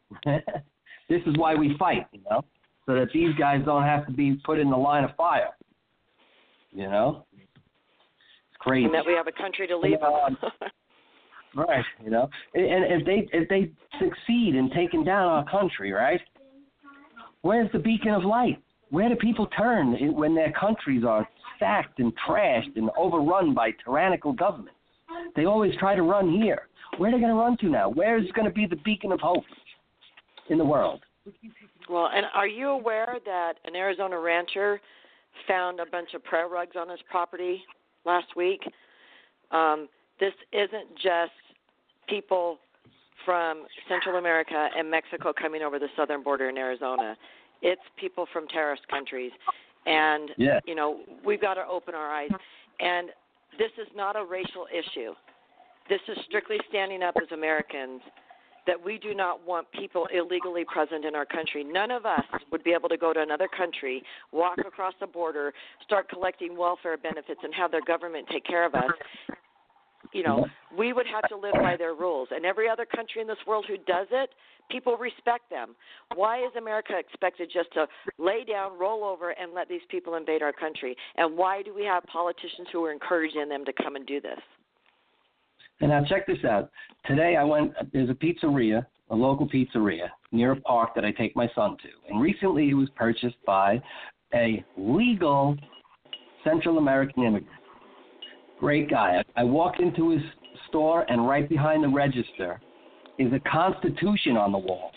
This is why we fight, you know, so that these guys don't have to be put in the line of fire. You know? It's crazy. And that we have a country to leave on. Right, you know. And if they if they succeed in taking down our country, right, where's the beacon of light? Where do people turn when their countries are sacked and trashed and overrun by tyrannical governments? They always try to run here. Where are they going to run to now? Where is going to be the beacon of hope in the world? Well, and are you aware that an Arizona rancher found a bunch of prayer rugs on his property last week? Um, this isn't just people from Central America and Mexico coming over the southern border in Arizona. It's people from terrorist countries. And, yeah. you know, we've got to open our eyes. And this is not a racial issue. This is strictly standing up as Americans that we do not want people illegally present in our country. None of us would be able to go to another country, walk across the border, start collecting welfare benefits and have their government take care of us. You know, we would have to live by their rules. And every other country in this world who does it, people respect them. Why is America expected just to lay down, roll over, and let these people invade our country? And why do we have politicians who are encouraging them to come and do this? And now check this out. Today I went, there's a pizzeria, a local pizzeria near a park that I take my son to. And recently it was purchased by a legal Central American immigrant. Great guy. I walked into his store, and right behind the register is a Constitution on the wall.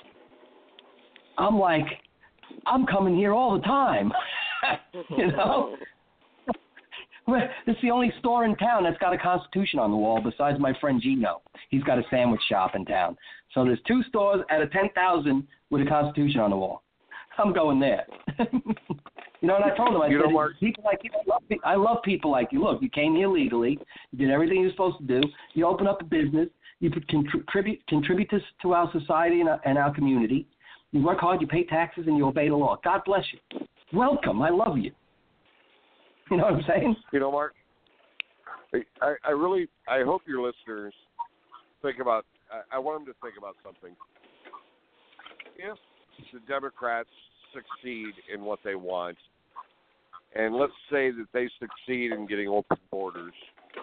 I'm like, I'm coming here all the time. You know? This is the only store in town that's got a Constitution on the wall besides my friend Gino. He's got a sandwich shop in town. So there's two stores out of ten thousand with a Constitution on the wall. I'm going there. You know, and I told him, I you said, know, Mark, people like you, I love, I love people like you. Look, you came here legally. You did everything you're supposed to do. You open up a business. You contribute contribute to, to our society and our, and our community. You work hard. You pay taxes, and you obey the law. God bless you. Welcome. I love you. You know what I'm saying? You know, Mark, I, I really, I hope your listeners think about, I, I want them to think about something. If the Democrats succeed in what they want, and let's say that they succeed in getting open borders,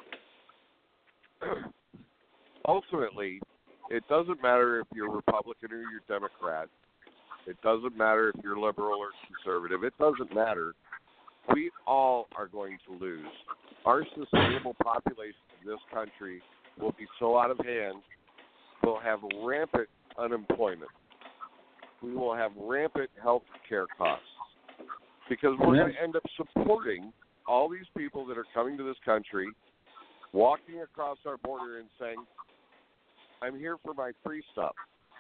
ultimately, it doesn't matter if you're Republican or you're Democrat. It doesn't matter if you're liberal or conservative. It doesn't matter. We all are going to lose. Our sustainable population in this country will be so out of hand, we'll have rampant unemployment. We will have rampant health care costs because we're yeah. going to end up supporting all these people that are coming to this country, walking across our border and saying, I'm here for my free stuff.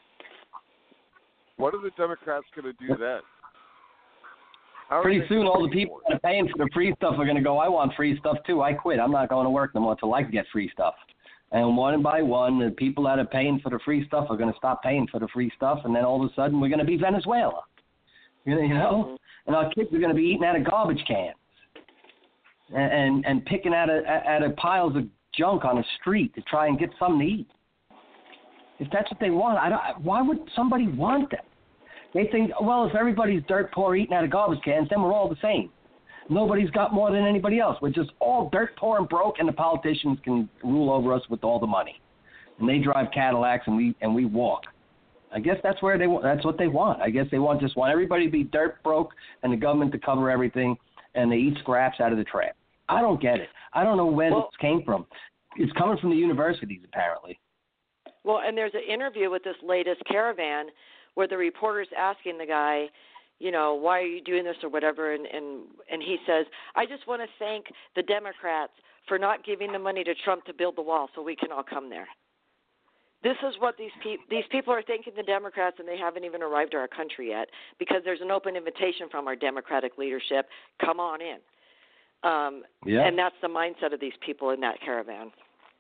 What are the Democrats going to do then? Pretty soon, all the people that are paying for the free stuff are going to go, I want free stuff, too. I quit. I'm not going to work no more until I get free stuff. And one by one, the people that are paying for the free stuff are going to stop paying for the free stuff, and then all of a sudden we're going to be Venezuela. You know? And our kids are going to be eating out of garbage cans and and, and picking out of, out of piles of junk on the street to try and get something to eat. If that's what they want, I don't, why would somebody want that? They think, well, if everybody's dirt poor eating out of garbage cans, then we're all the same. Nobody's got more than anybody else. We're just all dirt poor and broke, and the politicians can rule over us with all the money. And they drive Cadillacs, and we and we walk. I guess that's where they want. That's what they want. I guess they want just want everybody to be dirt broke and the government to cover everything, and they eat scraps out of the trash. I don't get it. I don't know where well, this came from. It's coming from the universities, apparently. Well, and there's an interview with this latest caravan where the reporter's asking the guy, you know, why are you doing this or whatever? And, and, and he says, I just want to thank the Democrats for not giving the money to Trump to build the wall so we can all come there. This is what these, pe- these people are thanking the Democrats, and they haven't even arrived at our country yet because there's an open invitation from our Democratic leadership. Come on in. Um, yeah. And that's the mindset of these people in that caravan.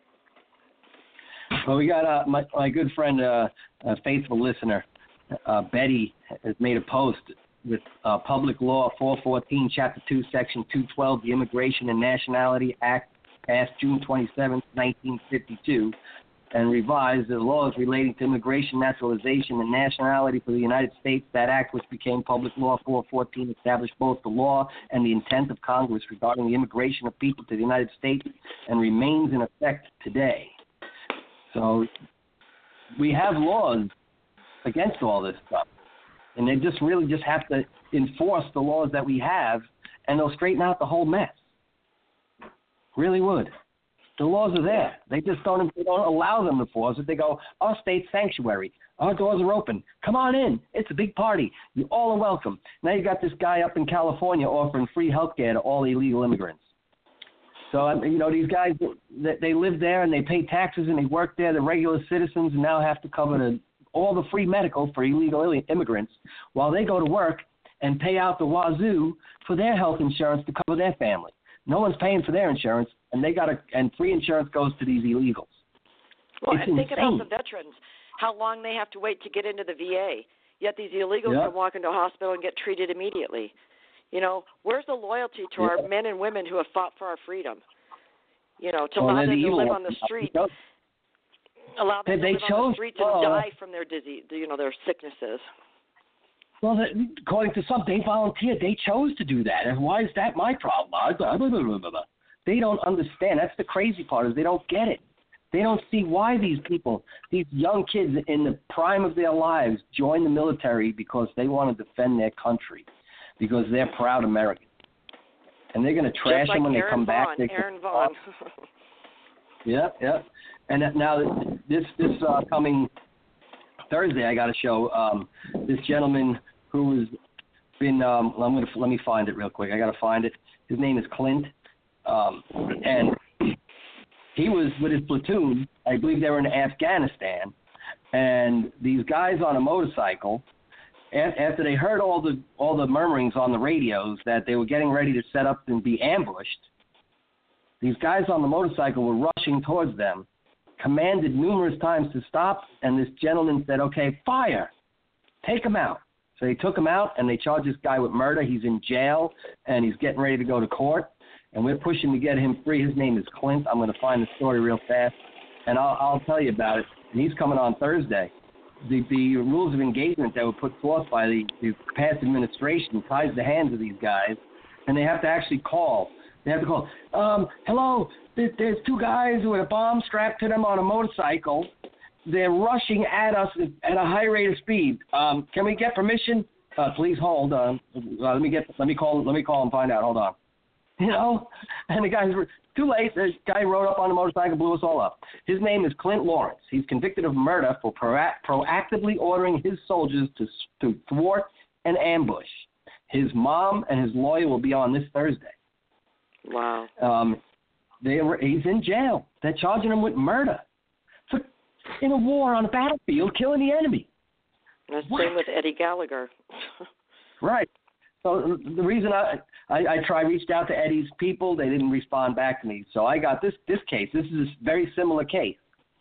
Well, we got uh, my, my good friend, uh, a faithful listener, uh, Betty, has made a post with uh, Public Law four fourteen, Chapter two, Section two twelve, the Immigration and Nationality Act, passed June twenty-seventh, nineteen fifty-two, and revised the laws relating to immigration, naturalization, and nationality for the United States. That act, which became Public Law four fourteen, established both the law and the intent of Congress regarding the immigration of people to the United States and remains in effect today. So we have laws against all this stuff, and they just really just have to enforce the laws that we have, and they'll straighten out the whole mess. Really would. The laws are there. They just don't, they don't allow them to enforce it. They go, our state's sanctuary. Our doors are open. Come on in. It's a big party. You all are welcome. Now you got this guy up in California offering free health care to all illegal immigrants. So, you know, these guys, they live there and they pay taxes and they work there. They're regular citizens and now have to cover the, all the free medical for illegal immigrants while they go to work and pay out the wazoo for their health insurance to cover their family. No one's paying for their insurance, and they got to, and free insurance goes to these illegals. Well, it's and think insane. about the veterans, how long they have to wait to get into the V A. Yet these illegals yep. can walk into a hospital and get treated immediately. You know, where's the loyalty to yep. our men and women who have fought for our freedom? You know, to well, allow them the to live ones. on the street, allow them they, to they live on chose, the streets and uh, die from their disease, you know, their sicknesses. Well, according to some, they volunteered. They chose to do that. And why is that my problem? They don't understand. That's the crazy part is they don't get it. They don't see why these people, these young kids in the prime of their lives, join the military because they want to defend their country, because they're proud Americans. And they're going to trash like them when Aaron they come Vaughn, back. They Aaron Vaughn. yeah, yeah. And now this this uh, coming Thursday, I got to show um, this gentleman who has been. Um, I'm going to let me find it real quick. I got to find it. His name is Clint, um, and he was with his platoon. I believe they were in Afghanistan, and these guys on a motorcycle. After they heard all the all the murmurings on the radios that they were getting ready to set up and be ambushed, these guys on the motorcycle were rushing towards them, commanded numerous times to stop, and this gentleman said, okay, fire, take him out. So they took him out, and they charged this guy with murder. He's in jail, and he's getting ready to go to court, and we're pushing to get him free. His name is Clint. I'm going to find the story real fast, and I'll, I'll tell you about it. And he's coming on Thursday. The, the rules of engagement that were put forth by the, the past administration ties the hands of these guys, and they have to actually call. They have to call, um, hello, there, there's two guys with a bomb strapped to them on a motorcycle. They're rushing at us at a high rate of speed. Um, can we get permission? Uh, please hold. Uh, uh, let me get. Let me call. Let me call and find out. Hold on. You know, and the guys were too late. The guy rode up on the motorcycle, blew us all up. His name is Clint Lawrence. He's convicted of murder for pro- proactively ordering his soldiers to to thwart an ambush. His mom and his lawyer will be on this Thursday. Wow. Um, they were, he's in jail. They're charging him with murder for in a war on a battlefield, killing the enemy. The same with Eddie Gallagher. Right. So the reason I, I, I try reached out to Eddie's people, they didn't respond back to me. So I got this this case. This is a very similar case.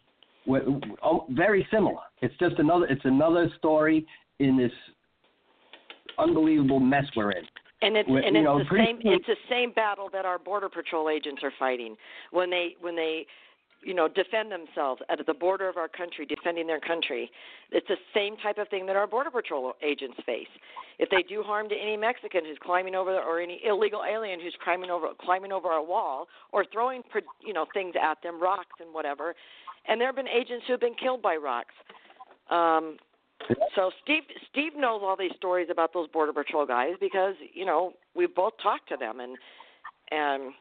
Oh, very similar. It's just another. It's another story in this unbelievable mess we're in. And it's With, and it's know, the pretty, same. It's the same battle that our Border Patrol agents are fighting when they when they. you know, defend themselves at the border of our country, defending their country. It's the same type of thing that our Border Patrol agents face. If they do harm to any Mexican who's climbing over, or any illegal alien who's climbing over climbing over a wall, or throwing, you know, things at them, rocks and whatever, and there have been agents who have been killed by rocks. Um, so Steve Steve knows all these stories about those Border Patrol guys because, you know, we've both talked to them, and and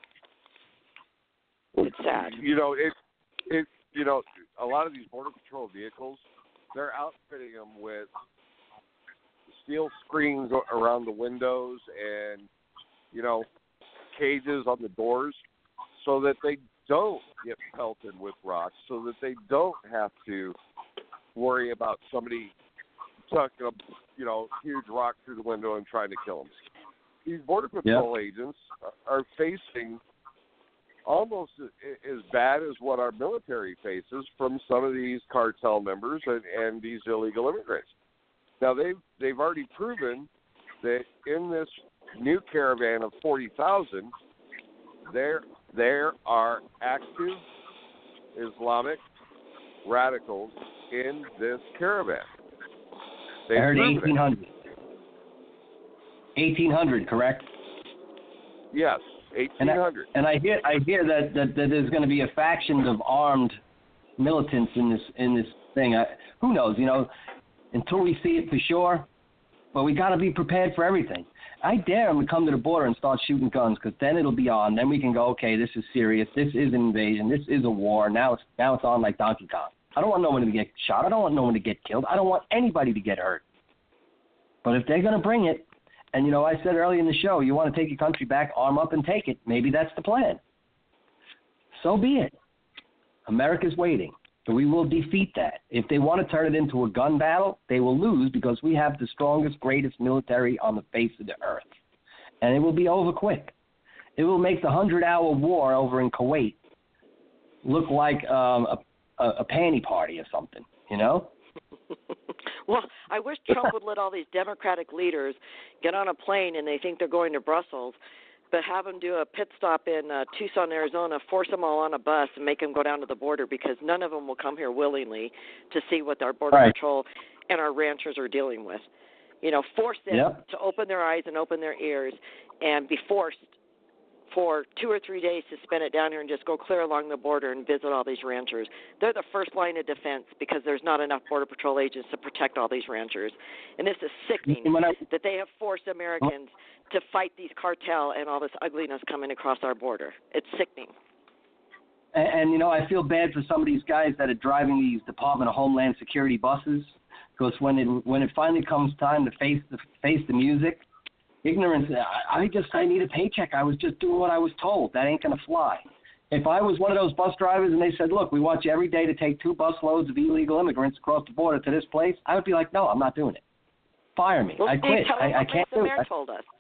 it's sad. You know, it. It, you know, a lot of these Border Patrol vehicles, they're outfitting them with steel screens around the windows and, you know, cages on the doors so that they don't get pelted with rocks, so that they don't have to worry about somebody tucking a, you know, huge rock through the window and trying to kill them. These Border Patrol yep. agents are facing almost as bad as what our military faces from some of these cartel members and, and these illegal immigrants. Now, they've, they've already proven that in this new caravan of forty thousand, there, there are active Islamic radicals in this caravan. They've I heard eighteen hundred. eighteen hundred, correct? Yes. eighteen hundred. And I, and I hear I hear that, that, that there's going to be a faction of armed militants in this in this thing. I, who knows? You know, until we see it for sure. But we got to be prepared for everything. I dare them to come to the border and start shooting guns, because then it'll be on. Then we can go, okay, this is serious. This is an invasion. This is a war. Now it's now it's on like Donkey Kong. I don't want no one to get shot. I don't want no one to get killed. I don't want anybody to get hurt. But if they're going to bring it, and, you know, I said earlier in the show, you want to take your country back, arm up and take it. Maybe that's the plan. So be it. America's waiting. But we will defeat that. If they want to turn it into a gun battle, they will lose, because we have the strongest, greatest military on the face of the earth. And it will be over quick. It will make the hundred-hour war over in Kuwait look like um, a, a, a panty party or something, you know? Well, I wish Trump would let all these Democratic leaders get on a plane and they think they're going to Brussels, but have them do a pit stop in uh, Tucson, Arizona, force them all on a bus and make them go down to the border, because none of them will come here willingly to see what our Border right. Patrol and our ranchers are dealing with. You know, force them yep. to open their eyes and open their ears and be forced for two or three days to spend it down here and just go clear along the border and visit all these ranchers. They're the first line of defense, because there's not enough Border Patrol agents to protect all these ranchers. And this is sickening I, that they have forced Americans to fight these cartel and all this ugliness coming across our border. It's sickening. And, and, you know, I feel bad for some of these guys that are driving these Department of Homeland Security buses, because when it when it finally comes time to face the, face the music, ignorance, I, I just, I need a paycheck. I was just doing what I was told. That ain't going to fly. If I was one of those bus drivers and they said, look, we want you every day to take two bus loads of illegal immigrants across the border to this place, I would be like, no, I'm not doing it. Fire me. Well, I quit. Tell I, I can't do it. Mayor told us.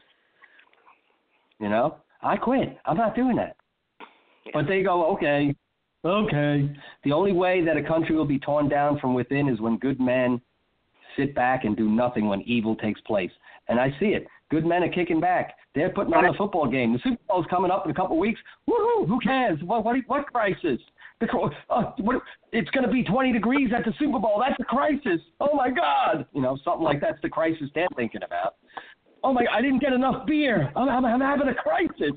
You know, I quit. I'm not doing that. Yeah. But they go, okay, okay. The only way that a country will be torn down from within is when good men sit back and do nothing when evil takes place. And I see it. Good men are kicking back. They're putting on a football game. The Super Bowl's coming up in a couple of weeks. Woohoo! Who cares? What what, what crisis? The, uh, what, it's going to be twenty degrees at the Super Bowl. That's a crisis. Oh, my God. You know, something like that's the crisis they're thinking about. Oh, my, I didn't get enough beer. I'm, I'm, I'm having a crisis.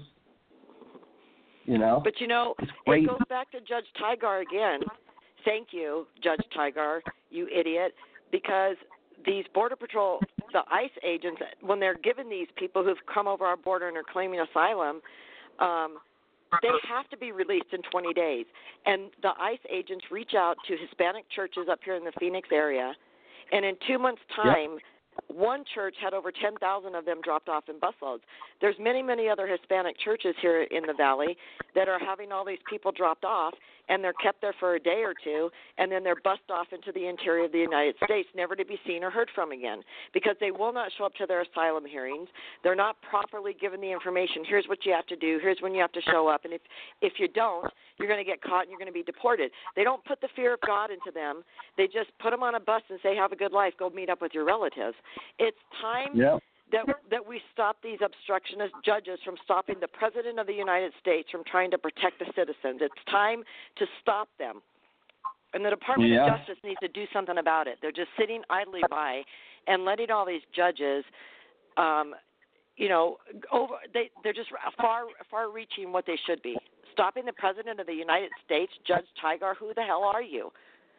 You know? But, you know, it goes back to Judge Tigar again. Thank you, Judge Tigar, you idiot, because these Border Patrol, the ICE agents, when they're given these people who've come over our border and are claiming asylum, um, they have to be released in twenty days. And the ICE agents reach out to Hispanic churches up here in the Phoenix area, and in two months' time, yep. one church had over ten thousand of them dropped off in busloads. There's many, many other Hispanic churches here in the valley that are having all these people dropped off, and they're kept there for a day or two, and then they're bussed off into the interior of the United States, never to be seen or heard from again, because they will not show up to their asylum hearings. They're not properly given the information. Here's what you have to do. Here's when you have to show up. And if, if you don't, you're going to get caught and you're going to be deported. They don't put the fear of God into them. They just put them on a bus and say, have a good life. Go meet up with your relatives. It's time yeah. that that we stop these obstructionist judges from stopping the President of the United States from trying to protect the citizens. It's time to stop them. And the Department yeah. of Justice needs to do something about it. They're just sitting idly by and letting all these judges, um, you know, over. They they're just far far reaching what they should be. Stopping the President of the United States, Judge Tigar. Who the hell are you?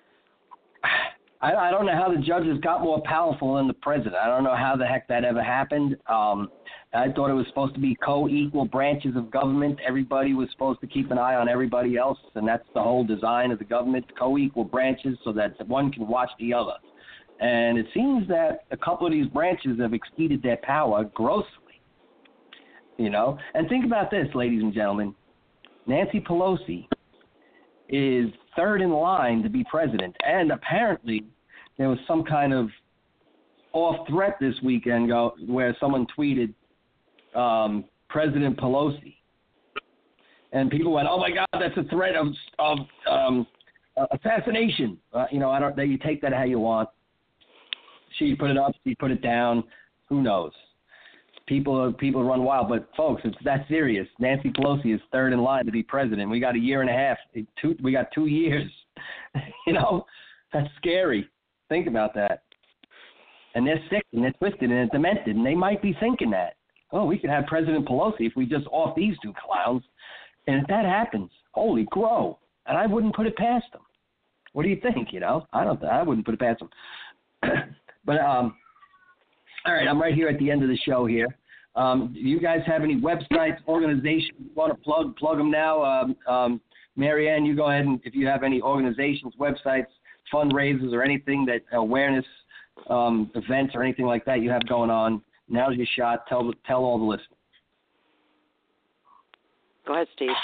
I, I don't know how the judges got more powerful than the president. I don't know how the heck that ever happened. Um, I thought it was supposed to be co-equal branches of government. Everybody was supposed to keep an eye on everybody else, and that's the whole design of the government, co-equal branches so that one can watch the other. And it seems that a couple of these branches have exceeded their power grossly. You know? And think about this, ladies and gentlemen. Nancy Pelosi is third in line to be president. And apparently there was some kind of off threat this weekend go, where someone tweeted um, President Pelosi. And people went, oh, my God, that's a threat of, of um, uh, assassination. Uh, you know, I don't. You take that how you want. She put it up, she put it down. Who knows? People people run wild. But, folks, it's that serious. Nancy Pelosi is third in line to be president. We got a year and a half. Two, we got two years. You know, that's scary. Think about that. And they're sick and they're twisted and they're demented. And they might be thinking that, oh, we could have President Pelosi if we just off these two clowns. And if that happens, holy grow. And I wouldn't put it past them. What do you think, you know? I don't. I wouldn't put it past them. But, um, all right, I'm right here at the end of the show here. Um, do you guys have any websites, organizations you want to plug? Plug them now. Um, um, Marianne, you go ahead, and if you have any organizations, websites, fundraisers, or anything that awareness um, events or anything like that you have going on, now's your shot. Tell tell all the listeners. Go ahead, Steve.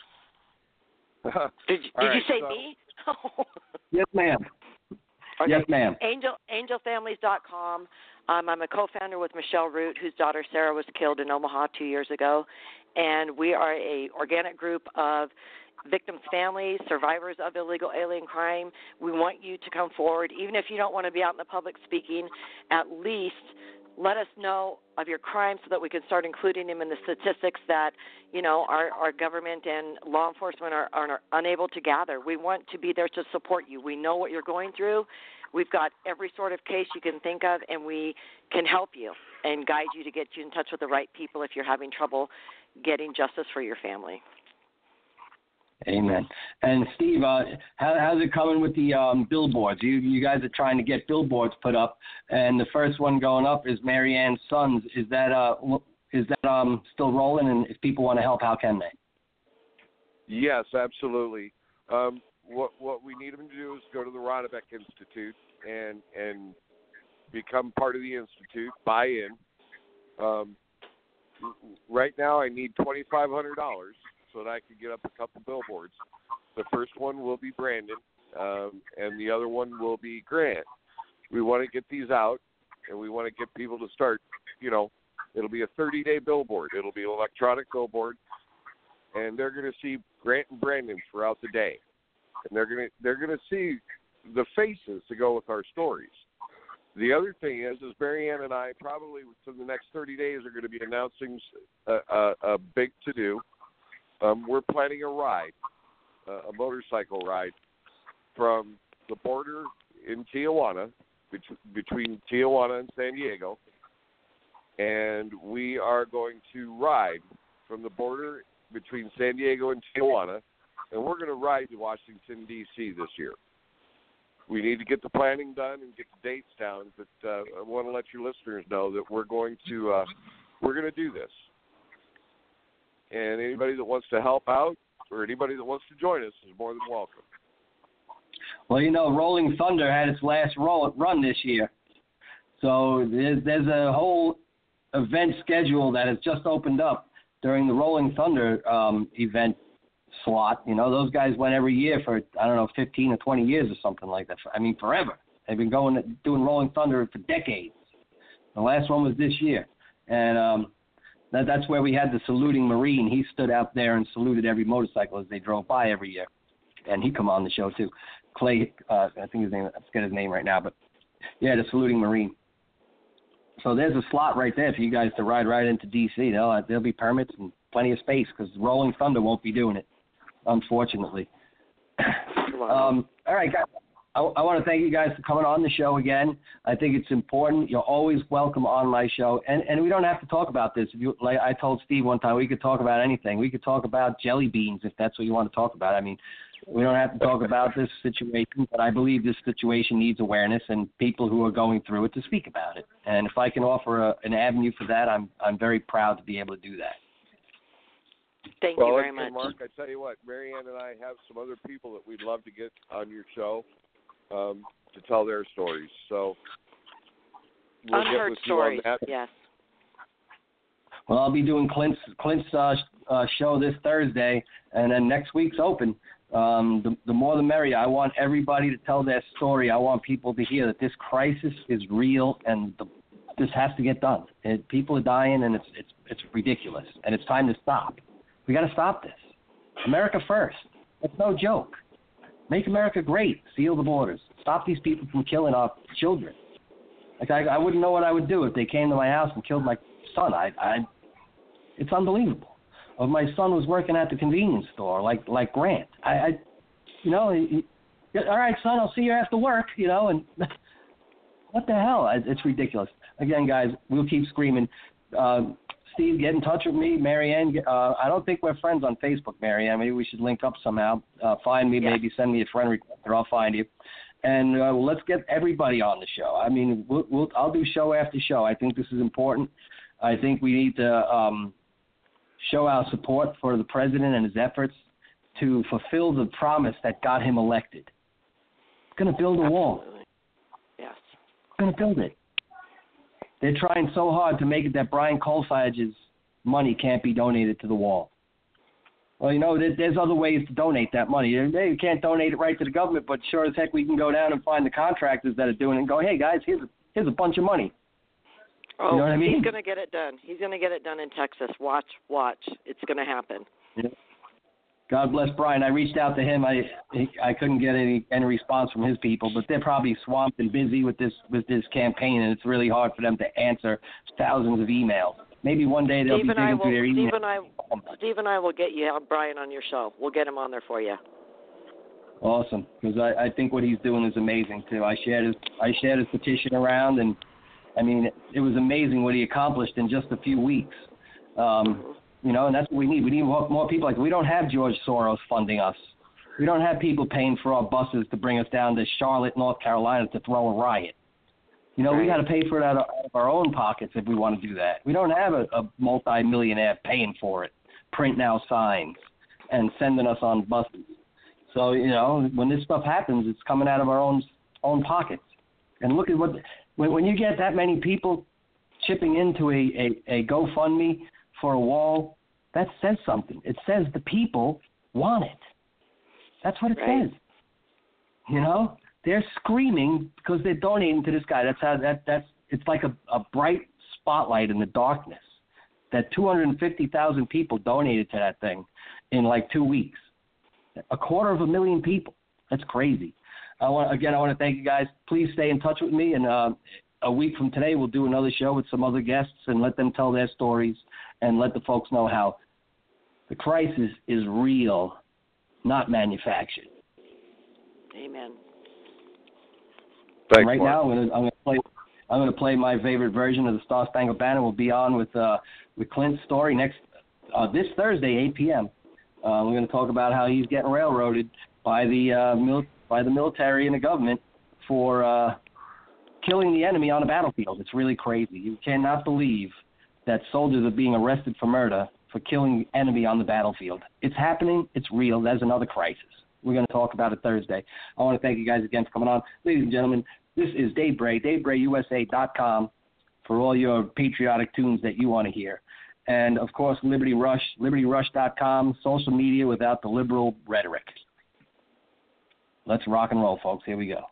did you, did right, you say so, me? Yes, ma'am. Okay. Yes, ma'am. Angel angel families dot com. Um, I'm a co-founder with Michelle Root, whose daughter Sarah was killed in Omaha two years ago, and we are a organic group of victims' families, survivors of illegal alien crime. We want you to come forward, even if you don't want to be out in the public speaking. At least let us know of your crime so that we can start including them in the statistics that, you know, our, our government and law enforcement are, are unable to gather. We want to be there to support you. We know what you're going through. We've got every sort of case you can think of, and we can help you and guide you to get you in touch with the right people if you're having trouble getting justice for your family. Amen. And Steve, uh, how, how's it coming with the um, billboards? You you guys are trying to get billboards put up, and the first one going up is Marianne's Sons. Is that uh is that um still rolling? And if people want to help, how can they? Yes, absolutely. Um, what what we need them to do is go to the Rodebeck Institute and and become part of the institute, buy in. Um, right now, I need twenty-five hundred dollars. So that I could get up a couple billboards. The first one will be Brandon, um, and the other one will be Grant. We want to get these out, and we want to get people to start, you know, it'll be a thirty-day billboard. It'll be an electronic billboard, and they're going to see Grant and Brandon throughout the day. And they're going to they're going to see the faces to go with our stories. The other thing is, is Marianne and I probably within the next thirty days are going to be announcing a, a, a big to-do. Um, we're planning a ride, uh, a motorcycle ride from the border in Tijuana, bet- between Tijuana and San Diego, and we are going to ride from the border between San Diego and Tijuana, and we're going to ride to Washington, D C this year. We need to get the planning done and get the dates down, but uh, I want to let your listeners know that we're going to uh, we're going to do this. And anybody that wants to help out or anybody that wants to join us is more than welcome. Well, you know, Rolling Thunder had its last roll, run this year. So there's, there's a whole event schedule that has just opened up during the Rolling Thunder um, event slot. You know, those guys went every year for, I don't know, fifteen or twenty years or something like that. I mean, forever. They've been going doing Rolling Thunder for decades. The last one was this year. And um, that, that's where we had the saluting Marine. He stood out there and saluted every motorcycle as they drove by every year. And he come on the show, too. Clay, uh, I think his name, I forget his name right now, but yeah, the saluting Marine. So there's a slot right there for you guys to ride right into D C. There'll, there'll be permits and plenty of space because Rolling Thunder won't be doing it, unfortunately. um, all right, guys. I, I want to thank you guys for coming on the show again. I think it's important. You're always welcome on my show. And, and we don't have to talk about this. If you, like I told Steve one time, we could talk about anything. We could talk about jelly beans if that's what you want to talk about. I mean, we don't have to talk about this situation, but I believe this situation needs awareness and people who are going through it to speak about it. And if I can offer a, an avenue for that, I'm I'm very proud to be able to do that. Thank well, you very and, much. Mark, I tell you what, Marianne and I have some other people that we'd love to get on your show um, to to tell their stories. So we'll Unheard get with stories, you on that. yes. Well, I'll be doing Clint's Clint's uh, uh, show this Thursday, and then next week's open. Um, the, the more the merrier. I want everybody to tell their story. I want people to hear that this crisis is real, and the, this has to get done. It, people are dying, and it's it's it's ridiculous, and it's time to stop. We got to stop this. America first. It's no joke. Make America great. Seal the borders. Stop these people from killing our children. Like I, I wouldn't know what I would do if they came to my house and killed my son. I, I, it's unbelievable. Or my son was working at the convenience store, like like Grant. I, I you know, he, he, all right, son, I'll see you after work. You know, and what the hell? It's ridiculous. Again, guys, we'll keep screaming. Uh, Steve, get in touch with me. Marianne, uh, I don't think we're friends on Facebook, Marianne. Maybe we should link up somehow. Uh, find me, yeah. maybe send me a friend request, or I'll find you. And uh, let's get everybody on the show. I mean, we'll, we'll, I'll do show after show. I think this is important. I think we need to um, show our support for the president and his efforts to fulfill the promise that got him elected. Going to build a wall. Absolutely. Yes. Going to build it. They're trying so hard to make it that Brian Colfage's money can't be donated to the wall. Well, you know, there, there's other ways to donate that money. You can't donate it right to the government, but sure as heck we can go down and find the contractors that are doing it and go, hey, guys, here's a, here's a bunch of money. Oh, you know what I mean? He's going to get it done. He's going to get it done in Texas. Watch, watch. It's going to happen. Yeah. God bless Brian. I reached out to him. I he, I couldn't get any, any response from his people, but they're probably swamped and busy with this with this campaign, and it's really hard for them to answer thousands of emails. Maybe one day they'll Steve be digging will, through their emails. Steve and I, Steve and I will get you Brian on your show. We'll get him on there for you. Awesome, because I, I think what he's doing is amazing too. I shared his I shared his petition around, and I mean it was amazing what he accomplished in just a few weeks. Um, you know, and that's what we need. We need more, more people like we don't have George Soros funding us. We don't have people paying for our buses to bring us down to Charlotte, North Carolina to throw a riot. You know, right. we got to pay for it out of, out of our own pockets if we want to do that. We don't have a, a multi-millionaire paying for it, printing out signs and sending us on buses. So, you know, when this stuff happens, it's coming out of our own own pockets. And look at what when, when you get that many people chipping into a, a, a GoFundMe for a wall, that says something. It says the people want it. That's what it right. says. You know, they're screaming because they're donating to this guy. That's how that that's it's like a, a bright spotlight in the darkness. That two hundred fifty thousand people donated to that thing in like two weeks. A quarter of a million people. That's crazy. I want again. I want to thank you guys. Please stay in touch with me, and uh, a week from today we'll do another show with some other guests and let them tell their stories and let the folks know how the crisis is real, not manufactured. Amen. Thanks, right Mark. now, I'm going to I'm going to play. I'm going to play my favorite version of the Star Spangled Banner. We'll be on with uh, with Clint's story next uh, this Thursday, eight p.m. Uh, we're going to talk about how he's getting railroaded by the uh, mil- by the military and the government for uh, killing the enemy on the battlefield. It's really crazy. You cannot believe that soldiers are being arrested for murder for killing the enemy on the battlefield. It's happening. It's real. There's another crisis. We're going to talk about it Thursday. I want to thank you guys again for coming on. Ladies and gentlemen, this is Dave Bray, dave bray u s a dot com for all your patriotic tunes that you want to hear. And, of course, Liberty Rush, liberty rush dot com, social media without the liberal rhetoric. Let's rock and roll, folks. Here we go.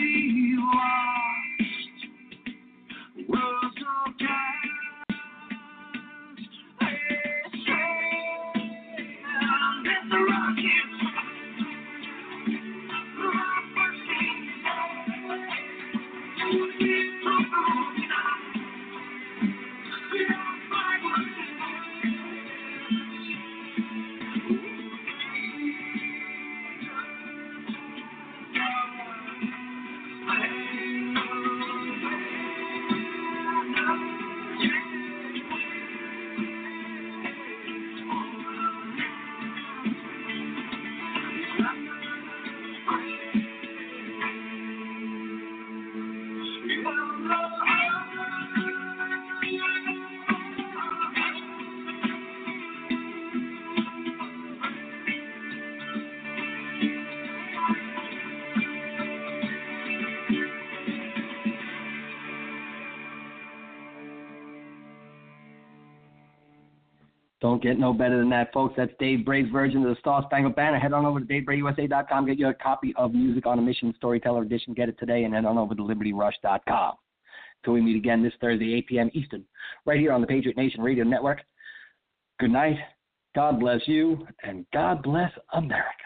Don't get no better than that, folks. That's Dave Bray's version of the Star Spangled Banner. Head on over to dave bray u s a dot com. Get your copy of Music on a Mission Storyteller Edition. Get it today, and head on over to liberty rush dot com. Till we meet again this Thursday, eight p.m. Eastern, right here on the Patriot Nation Radio Network. Good night. God bless you, and God bless America.